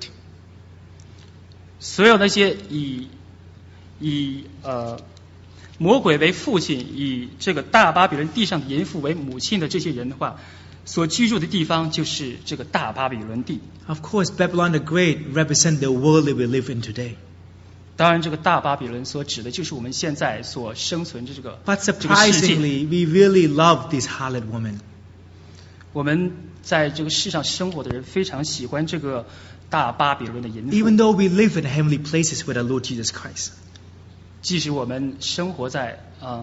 所有那些以魔鬼为父亲，以这个大巴比伦地上的淫妇为母亲的这些人的话，所居住的地方就是这个大巴比伦地。 Of course, Babylon the Great represents the world that we live in today. 当然，这个大巴比伦所指的就是我们现在所生存的这个 But 这个世界。 surprisingly, we really love this harlot woman. 我们在这个世上生活的人非常喜欢这个大巴比伦的淫妇。 Even though we live in heavenly places with our Lord Jesus Christ. 即使我们生活在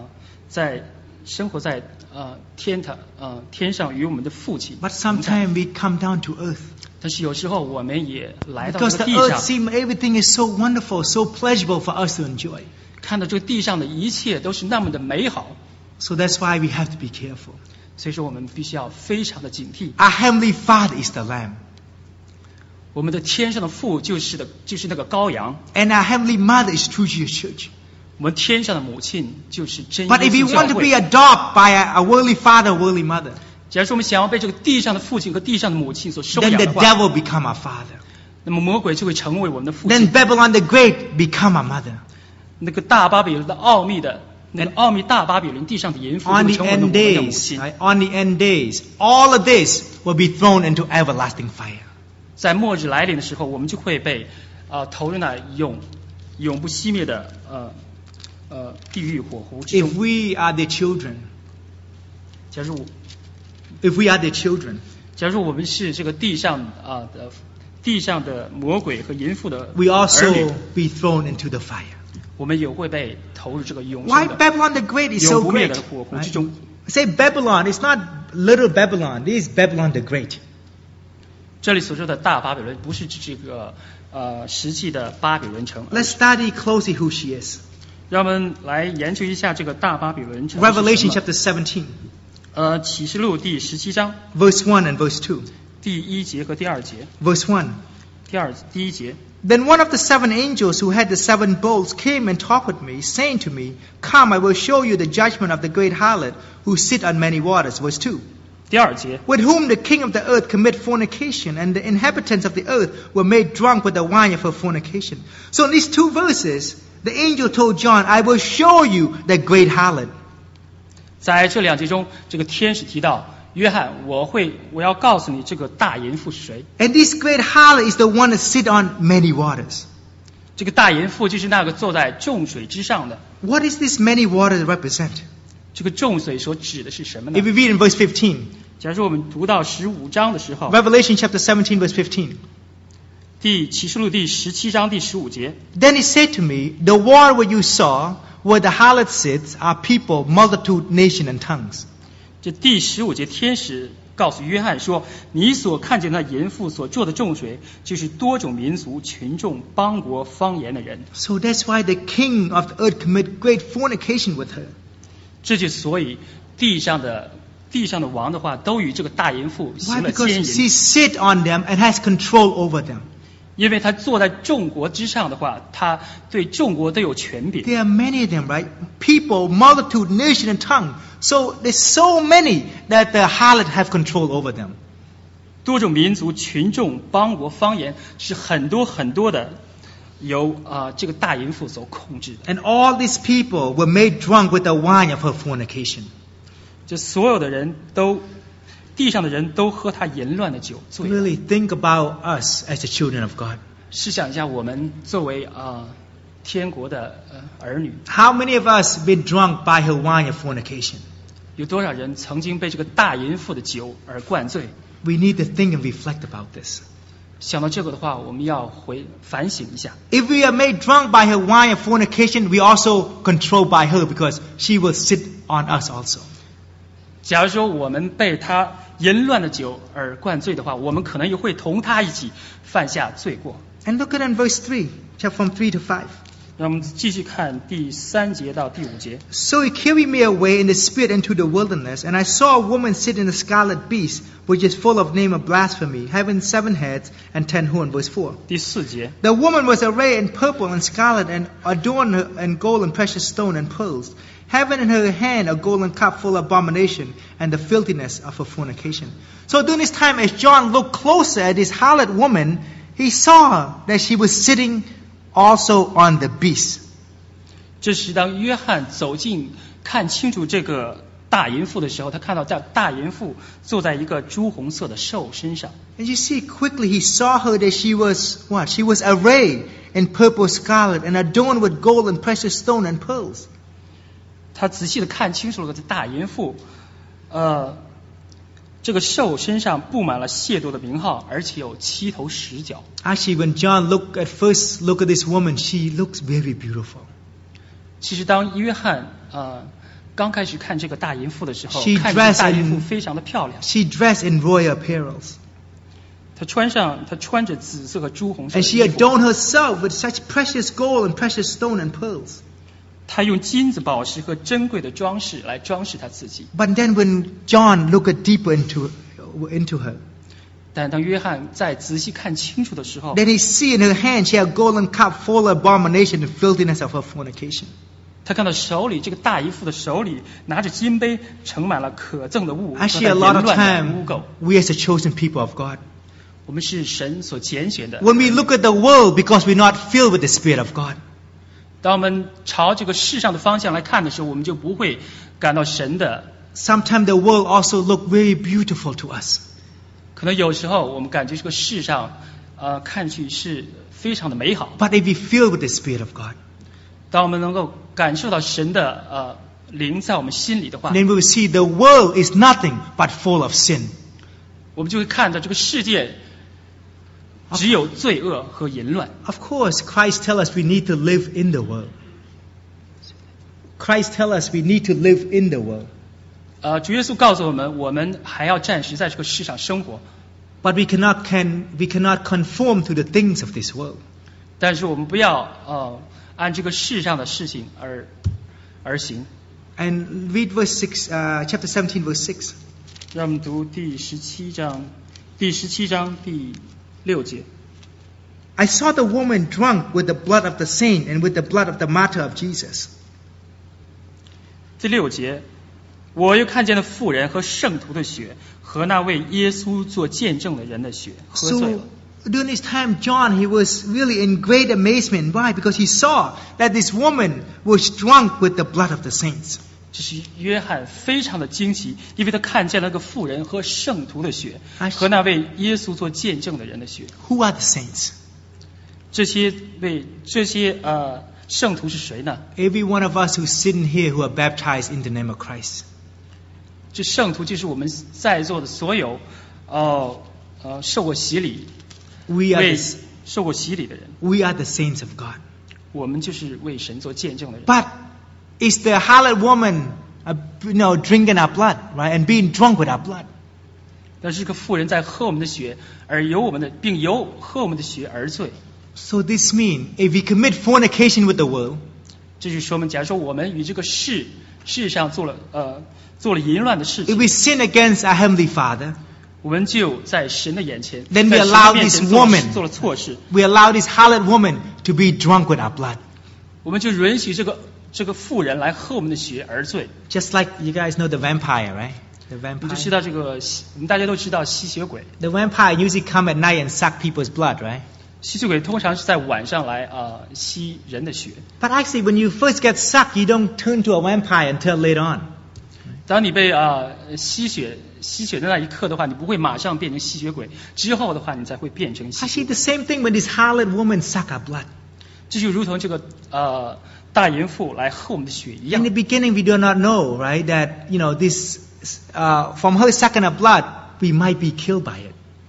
天上与我们的父亲 But sometimes we come down to earth. 但是有时候我们也来到 Because 这 the 个地 earth 上， seems everything is so wonderful, so pleasurable for us to enjoy. 看到这个地上的一切都是那么的美好， So that's why we have to be careful. 所以说我们必须要非常的警惕。 Our heavenly Father is the Lamb. 我们的天上的父就是那个羔羊， And our heavenly Mother is true Jesus Church. 我们天上的母亲就是真耶 But if we 稣教 want to be 会。 adopted by a worldly father, a worldly mother, 假如说我们想要被这个地上的父亲和地上的母亲所收 then 养 the 的话， devil become our father. 那么魔鬼就会成为我们的父 Then 亲。 Babylon the Great become our mother. 那个大巴比伦的奥秘大巴比伦地上的淫妇就 On 会 the 成为我 end 们的母 days, 亲。 right, on the end days, all of this will be thrown into everlasting fire. 在末日来临的时候，我们就会被投入那永不熄灭的地狱火湖之 If 中。 we are the children, 假如 if we are the children, 我们是这个地上的魔鬼和淫妇的 we 儿 also 女， be thrown into the fire. 我们也会被投入这个永 Why 生的 Babylon the Great is so 永不灭 great? 的火湖 Right? 之中。 Say Babylon, it's not little Babylon, this is Babylon the Great. 这里所说的大巴比伦，不是指这个实际的巴比伦城。 Let's study closely who she is. 让我们来研究一下这个大巴比伦城是什么。 Revelation chapter 17, 启示录第17章 verse 1 and verse 2. 第1节和第2节。 Verse 1. 第1节。 Then one of the 7 angels who had the 7 bowls came and talked with me, saying to me, Come, I will show you the judgment of the great harlot who sit on many waters. Verse 2. 第2节。 With whom the king of the earth commit fornication, and the inhabitants of the earth were made drunk with the wine of her fornication. So in these 2 verses, the angel told John, I will show you the great harlot. 在这2节中，这个天使提到约翰，我要告诉你这个大淫妇是谁。 And this great harlot is the one that sit on many waters. 这个大淫妇就是那个坐在众水之上的。 What is this many waters represent? 这个众水所指的是什么呢 If？we read in verse 15, 假如说我们读到15章的时候， Revelation chapter 17 verse 15. 启示录第17章第15节， Then he said to me, The water where you saw, where the harlot sits, are people, multitude, nation, and tongues. 这第15节天使告诉约翰说：“你所看见那淫妇所做的众水，就是多种民族、群众、邦国、方言的人。 So that's why the king of the earth commit great fornication with her. 这就所以地上的王的话，都与这个大淫妇 Why? 行了 Because 奸 she 淫， sit on them and has control over them. 因为他坐在众国之上的话，他对众国都有权柄。 There are many of them, right? People, multitude, nation, and tongue. So there's so many that the harlot have control over them. 多种民族、群众、邦国、方言是很多很多的，由这个大淫妇所控制的。 And all these people were made drunk with the wine of her fornication. 这所有的人都，地上的人都喝他淫乱的酒醉。 Really think about us as the children of God. 试想一下，我们作为天国的儿女， How many of us been drunk by her wine of fornication? 有多少人曾经被这个大淫妇的酒而灌醉？ We need to think and reflect about this. 想到这个的话，我们要反省一下。 If we are made drunk by her wine of fornication, we also controlled by her because she will sit on us also. 假如说我们被他淫乱的酒而灌醉的话，我们可能也会同他一起犯下罪过。 And look at it in verse 3, from 3 to 5. 让我们继续看第3节到第5节。 So he carried me away in the spirit into the wilderness, and I saw a woman sit in a scarlet beast, which is full of name of blasphemy, having 7 heads and 10 horns. Verse 4. 第4节， The woman was arrayed in purple and scarlet, and adorned in gold and precious stone and pearls, having in her hand a golden cup full of abomination and the filthiness of her fornication. So during this time, as John looked closer at this harlot woman, he saw that she was sitting also on the beast. 这是当约翰走近看清楚这个大淫妇的时候，他看到这大淫妇坐在一个朱红色的兽身上。 And you see, quickly he saw her that she was what? She was arrayed in purple scarlet and adorned with gold and precious stone and pearls. 他仔细的看清楚了这大淫妇，这个兽身上布满了亵渎的名号，而且有7头10角。 Actually, when John first looked at this woman, she looks very beautiful. 其实当约翰刚开始看这个大淫妇的时候， She 看这 dressed 个大淫妇 in- 非常的漂亮。 She dressed in royal apparels. 她穿着紫色和朱红色 And 的 she 衣服， adorned herself with such precious gold and precious stone and pearls. 她用金子、宝石和珍贵的装饰来装饰她自己。 But then when John looked deeper into her, 但当约翰再仔细看清楚的时候， then he see in her hand she had a golden cup full of abomination and filthiness of her fornication. 他看到手里这个大淫妇的手里拿着金杯，盛满了可憎的物和她 Actually, 淫 a lot of 乱的污 time, 垢。 we as the chosen people of God, 我们是神所拣选的。 when we look at the world because we're not filled with the Spirit of God, 当我们朝这个世上的方向来看的时候，我们就不会感到神的。 sometimes the world also look very beautiful to us. 可能有时候我们感觉这个世上，看去是非常的美好。 But if we filled with the Spirit of God, 当我们能够感受到神的灵在我们心里的话， then we will see the world is nothing but full of sin. 我们就会看到这个世界只有罪恶和淫乱。 Of course, Christ tells us we need to live in the world. Christ tells us we need to live in the world. 主耶稣告诉我们，我们还要暂时在这个世上生活。 But we cannot conform to the things of this world. 但是我们不要按这个世上的事情而行。 And read chapter 17, verse 6. 让我们读第17章第6节。 I saw the woman drunk with the blood of the saint and with the blood of the martyr of Jesus. 第6节，我又看见了妇人和圣徒的血，和那为耶稣做见证的人的血，喝醉了。 So during this time, John, he was really in great amazement. Why? Because he saw that this woman was drunk with the blood of the saints. 这是约翰非常的惊奇，因为他看见了个妇人和圣徒的血，和那为耶稣做见证的人的血。 Who are the saints? 这些圣徒是谁呢？ Every one of us who sit in here who are baptized in the name of Christ. 这圣徒就是我们在座的所有受过洗礼受过洗礼的人。 We are the saints of God. 我们就是为神做见证的人。 But is the harlot woman, drinking our blood, right, and being drunk with our blood? 但是这个妇人在喝我们的血，并由喝我们的血而醉。 So this means if we commit fornication with the world, 这就说明，假如说我们与这个世上做了淫乱的事 if 情， we sin against our heavenly Father, 我们就在神的眼前， then we 在神 allow 的面 this 前 woman 做了错事， we allow this harlot woman to be drunk with our blood. 我们就允许这个妇人来喝我们的血而醉。 Just like you guys know the vampire, right? The 你就 vampire. 知道我们大家都知道吸血鬼。 The vampire usually come at night and suck people's blood, right? 吸血鬼通常是在晚上来吸人的血。 But actually, when you first get sucked, you don't turn to a vampire until later on. 当你被吸血的那一刻的话，你不会马上变成吸血鬼，之后的话你才会变成吸血 Actually, 鬼。 the same thing when this harlot woman suck our blood. 这就如同这个大淫妇来喝我们的血一 In 样 the。beginning, we do not know, right, that this from her sucking our blood, we might be killed by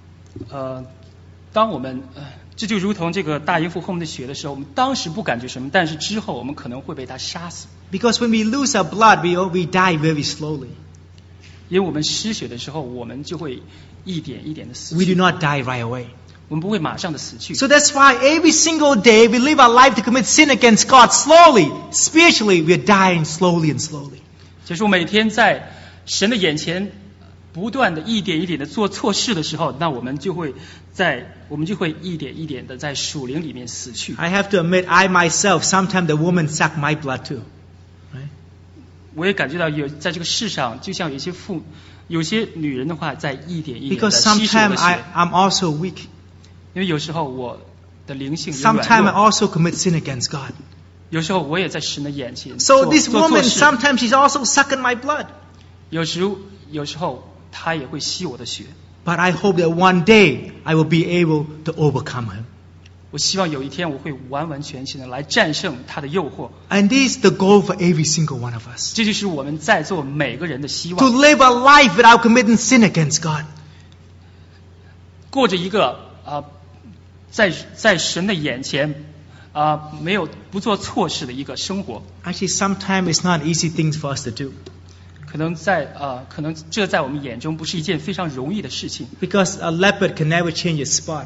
it. 当我们这就如同这个大淫妇喝我们的血的时候，我们当时不感觉什么，但是之后我们可能会被她杀死。 Because when we lose our blood, we die very slowly. 因为我们失血的时候，我们就会一点一点的死 We do 去， not die right away. 我们不会马上的死去。 So that's why every single day we live our life to commit sin against God slowly. Spiritually, we are dying slowly and slowly. 就是我每天在神的眼前不断的一点一点的做错事的时候，那我们就会一点一点的在属灵里面死去。 I have to admit, I myself, sometimes the woman suck my blood too. Right? 我也感觉到在这个世上，就像有些女人的话，在一点一点的 Because 吸食我的 sometimes 血， I'm also weak. 因为有时候我的灵性有软 Sometimes I 弱， also commit sin against God. 有时候我也在神的眼前 So 做 this 错 woman, 事， sometimes she's also sucking my blood. 有时候她也会吸我的血。 But I hope that one day I will be able to overcome her. 我希望有一天我会完完全全的来战胜她的诱惑， And this is the goal for every single one of us. 这就是我们在座每个人的希 To 望， live a life without committing sin against God. 过着一个在神的眼前不做错事的一个生活。 Actually, sometimes it's not easy things for us to do. 可能这在我们眼中不是一件非常容易的事情， Because a leopard can never change its spot.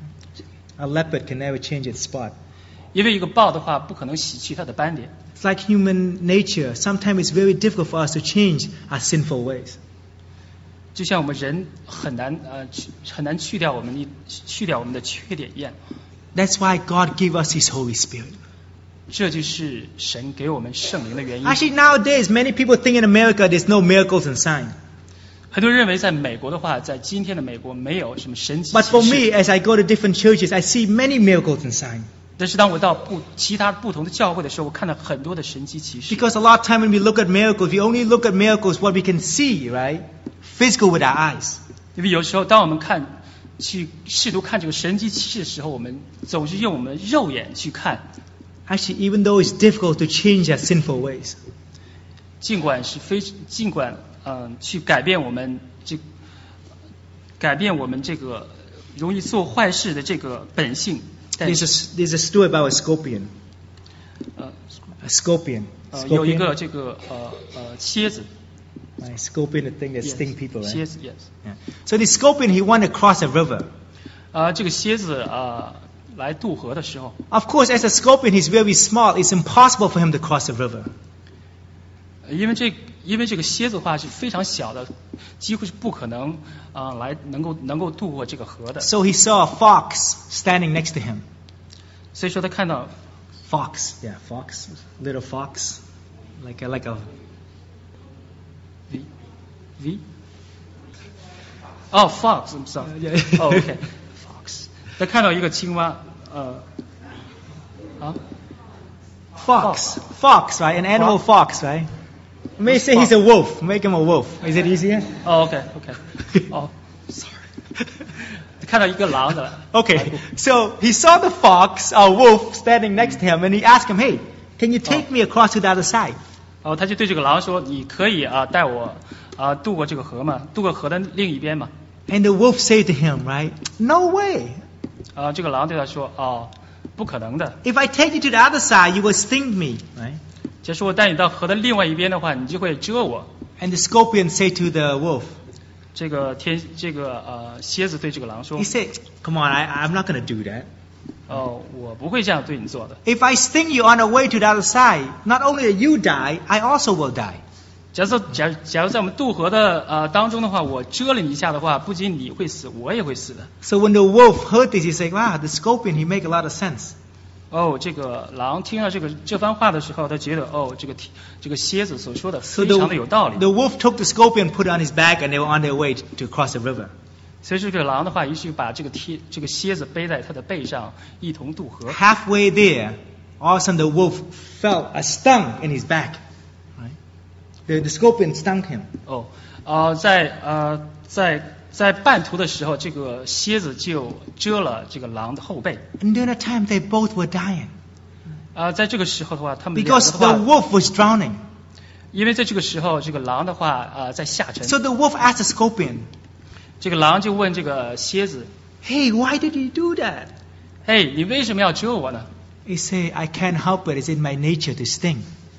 A leopard can never change its spot. 因为一个豹的话不可能洗去它的斑点。 It's like human nature. Sometimes it's very difficult for us to change our sinful ways. 就像我们人很难去掉我们的缺点一样。 That's why God gave us His Holy Spirit. 这就是神给我们圣灵的原因。 Actually, nowadays, many people think in America there's no miracles and signs. 很多人认为在美国的话，在今天的美国没有什么神奇 But 奇 for 事。 me, as I go to different churches, I see many miracles and signs. 但是当我到其他不同的教会的时候，我看到很多的神奇奇事。 Because a lot of time when we look at miracles, we only look at miracles what we can see, right? Physical with our eyes. 因为有时候当我们去试图看这个神奇奇事的时候，我们总是用我们的肉眼去看。 Actually, even though it's difficult to change our sinful ways, 尽管去改变我们这个容易做坏事的这个本性，但是 there's a story about a scorpion. A scorpion. 有一个这个蝎子， Right? Scorpion, the thing that sting people, right? 蝎子 yes。 Yeah. So the scorpion, he wanted to cross a river. 这个蝎子来渡河的时候， Of course, as a scorpion, he's very small. It's impossible for him to cross the river. 因为这个蝎子的话是非常小的，几乎是不可能能够渡过这个河的。 So he saw a fox standing next to him. 所以说他看到 Fox, yeah, fox, little fox, like a V fox，I'm sorry。OK fox， 他看到一个青蛙， fox, right? An animal fox, right? May say he's a wolf. Make him a wolf. Is it easier? OK sorry， 看到一个狼的。 Okay, so he saw the fox, a wolf, standing next to him, and he asked him, "Hey, can you take me across to the other side?" 他就对这个狼说：“你可以带我渡过这个河吗？渡过河的另一边吗？” And the wolf said to him, "Right? No way. 这个狼对他说：“不可能的。 If I take you to the other side, you will sting me." Right? 假如我带你到河的另外一边的话，你就会蛰我。 And the scorpion said to the wolf, 这个蝎子对这个狼说 he said, "Come on, I'm not going to do that. 我不会这样对你做的。 If I sting you on the way to the other side, not only will you die, I also will die." 假如在我们渡河的当中的话，我蛰了你一下的话，不仅你会死，我也会死的。 So when the wolf heard this, he said, "Wow, the scorpion, he make a lot of sense." 这个狼听到这番话的时候，他觉得这个蝎子所说的 So 非常的有道理。 the wolf took the scorpion, put it on his back, and they were on their way to cross the river. 所以这个狼的话，于是把这个蝎子背在他的背上，一同渡河。 Halfway there, all of a sudden the wolf felt a stung in his back. Right? The scorpion stung him. 在半途的时候，这个蝎子就蛰了这个狼的后背。 And during that time, they both were dying 在这个时候的话，他们两个 because 的 the 话， wolf was drowning. 因为在这个时候，这个狼的话在下沉。 So the wolf asked the scorpion, 这个狼就问这个蝎子 "Hey, why did you do that?" 嘿，你为什么要蛰我呢？ He said, "I can't help it. It's in my nature to sting."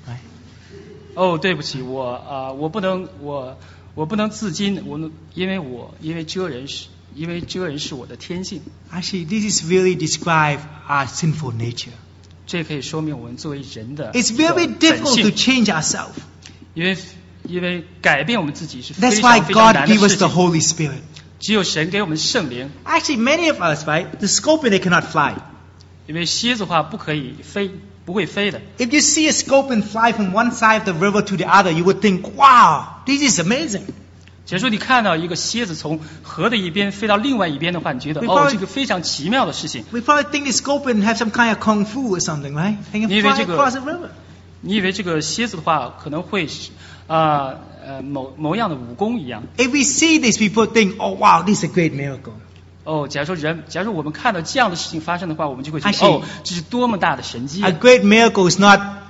Right? 对不起，我不能自禁，因为蛰人是我的天性。 Actually, this is really describe our sinful nature. 这可以说明我们作为人的 It's 一个 very 本 difficult to 性， change ourselves. 因为改变我们自己是非 That's 常 why 非常 God 难的 gave us 事 the 情。 Holy Spirit. 只有神给我们圣灵， Actually, many of us, right? The scorpion, they cannot fly. 因为蝎子的话不可以飞，不会飞的。 If you see a scorpion fly from one side of the river to the other, you would think, "Wow, this is amazing." 假如说你看到一个蝎子从河的一边飞到另外一边的话，你觉得 We probably- 这个非常奇妙的事情。 We probably think the scorpion have some kind of kung fu or something, right? They can 因为 fly 这个- across the river. 你以为这个蝎子的话可能会某样的武功一样。 If we see this, people think, "Oh, wow, this is a great miracle." 假如我们看到这样的事情发生的话，我们就会觉得 Actually- 这是多么大的神迹 A great miracle is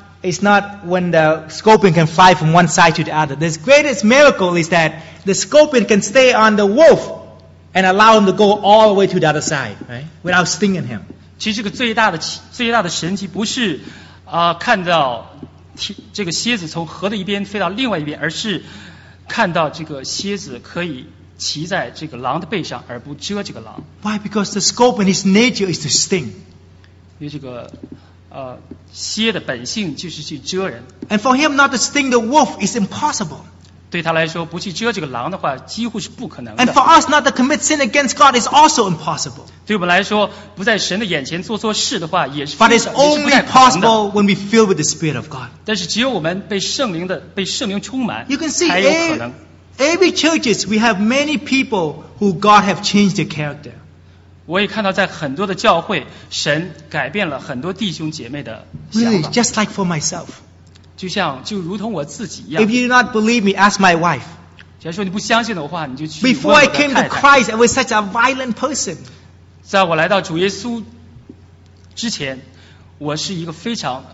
not when the scorpion can fly from one side to the other. The greatest miracle is that the scorpion can stay on the wolf and allow him to go all the way to the other side, right? Without stinging him. 其实这个最大的神迹不是看到这个蝎子从河的一边飞到另外一边，而是看到这个蝎子可以骑在这个狼的背上，而不蛰这个狼。 Why? Because the scorpion, his nature is to sting. 因为这个蝎的本性就是去蛰人， And for him not to sting the wolf is impossible. 对他来说不去蛰这个狼的话，几乎是不可能 And 的。 for us not to commit sin against God is also impossible. 对我们来说，不在神的眼前做错事的话，也是 But 非 it's 常也是不太 only 可能的。 possible when we fill with the Spirit of God. 但是只有我们被圣灵充满 You can see 才有可能。 every churches, we have many people who God have changed their character. 我也看到在很多的教会，神改变了很多弟兄姐妹的想 Really, 法， just like for myself. 就如同我自己一样 If。you do not believe me, ask my wife. 假如说你不相信的话，你就去 Before 问 I 我的 came 太 to 太。 Christ, I was such a violent person. 在我来到主耶稣之前，我是一个非常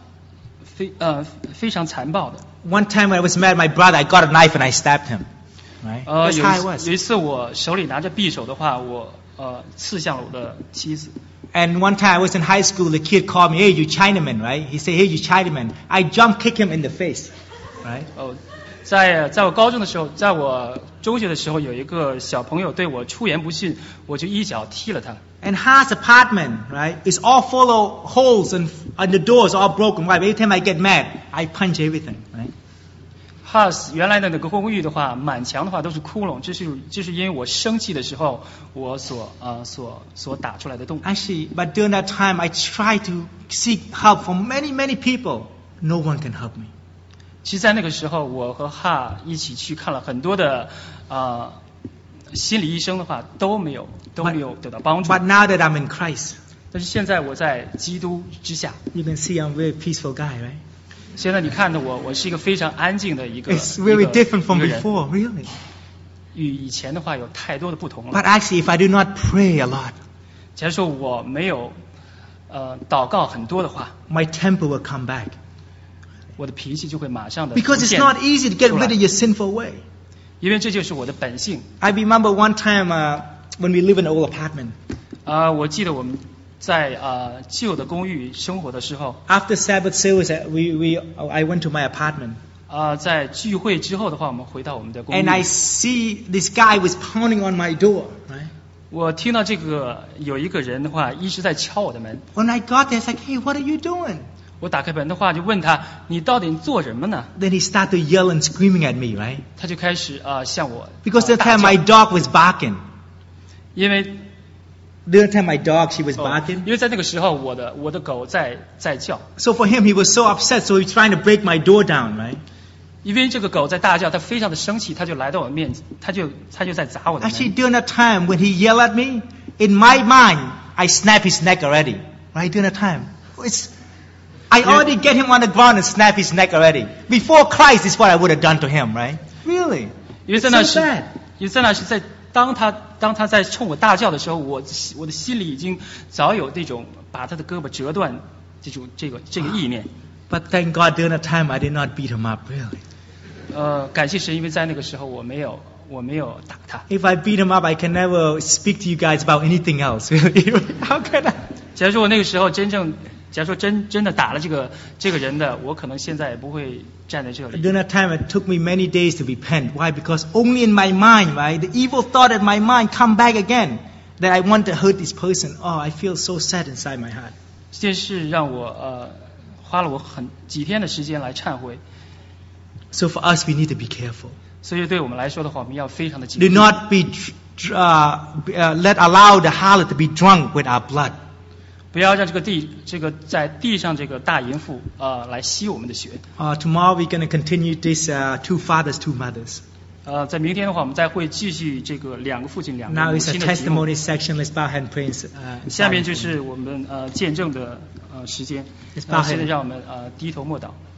残暴的。 One time when I was mad at my brother, I got a knife and I stabbed him. Right? That's how I was. 有一次我手里拿着匕首的话，我刺向了我的妻子。 And one time I was in high school, the kid called me, "Hey, you Chinaman," right? He said, "Hey, you Chinaman." I jump kick him in the face. Right? 在我高中的时候，在我中学的时候，有一个小朋友对我出言不逊，我就一脚踢了他。 And Ha's apartment, right, is all full of holes and the doors all broken. Why? Every time I get mad, I punch everything, right? Haas 原来的那个公寓的话，满墙的话都是窟窿，这是因为我生气的时候我所打出来的洞。 Actually, but during that time, I tried to seek help from many people. No one can help me. 其实，在那个时候，我和哈一起去看了很多的心理医生的话，都没有得到帮助。 But now that I'm in Christ, 但是现在我在基督之下。 You can see I'm a very peaceful guy, right? 现在你看的我是一个非常安静的一个 It's very different from 人 before, really. 与以前的话有太多的不同了。 But actually, if I do not pray a lot, 假如说我没有祷告很多的话， my temper will come back. 我的脾气就会马上的 Because it's not easy to get rid of your sinful way. 因为这就是我的本性。 I remember one time when we live in an old apartment. 我记得我们在旧的公寓生活的时候， After Sabbath service, I went to my apartment. 在聚会之后的话，我们回到我们的公寓。 And I see this guy was pounding on my door, right? 我听到这个有一个人的话一直在敲我的门。 When I got there, I was like, hey, what are you doing? 我打开门的话就问他，你到底做什么呢？ Then he started to yell and screaming at me, right? 他就开始向我 Because that time my dog was barking. 因为 That time my dog, she was barking. 因为在那个时候我的狗在叫。 So for him, he was so upset, so he's trying to break my door down, right? 因为这个狗在大叫，它非常的生气，它就来到我面前，它就在砸我的门。 Actually, during that time when he yelled at me, in my mind, I snapped his neck already. Right during that time, I already get him on the ground and snap his neck already. Before Christ is what I would have done to him, right? Really? 因为在那 So 时 sad. 因为在那时在当他在冲我大叫的时候，我的心里已经早有那种把他的胳膊折断这个意念。 But thank God during that time I did not beat him up, really. 感谢神，因为在那个时候我没有打他。 If I beat him up, I can never speak to you guys about anything else, really. How can I? 假如说我那个时候真的打了这个人的，我可能现在也不会站在这里。 During that time, it took me many days to repent. Why? Because only in my mind, right, the evil thought in my mind come back again that I want to hurt this person. Oh, I feel so sad inside my heart. 这件事让我花了我几天的时间来忏悔。 So for us, we need to be careful. 所以对我们来说的话，我们要非常的警 Do 惕。 not allow the harlot to be drunk with our blood. 不要让这个在地上这个大淫妇来吸我们的血。 Tomorrow we're going to continue this two fathers, two mothers. 在明天的话，我们再会继续这个两个父亲两个 Now 母 it's a 亲的题目。 testimony section. Let's bow and pray. 下面就是我们见证的时间。 Let's bow 现在 head. 让我们低头默祷。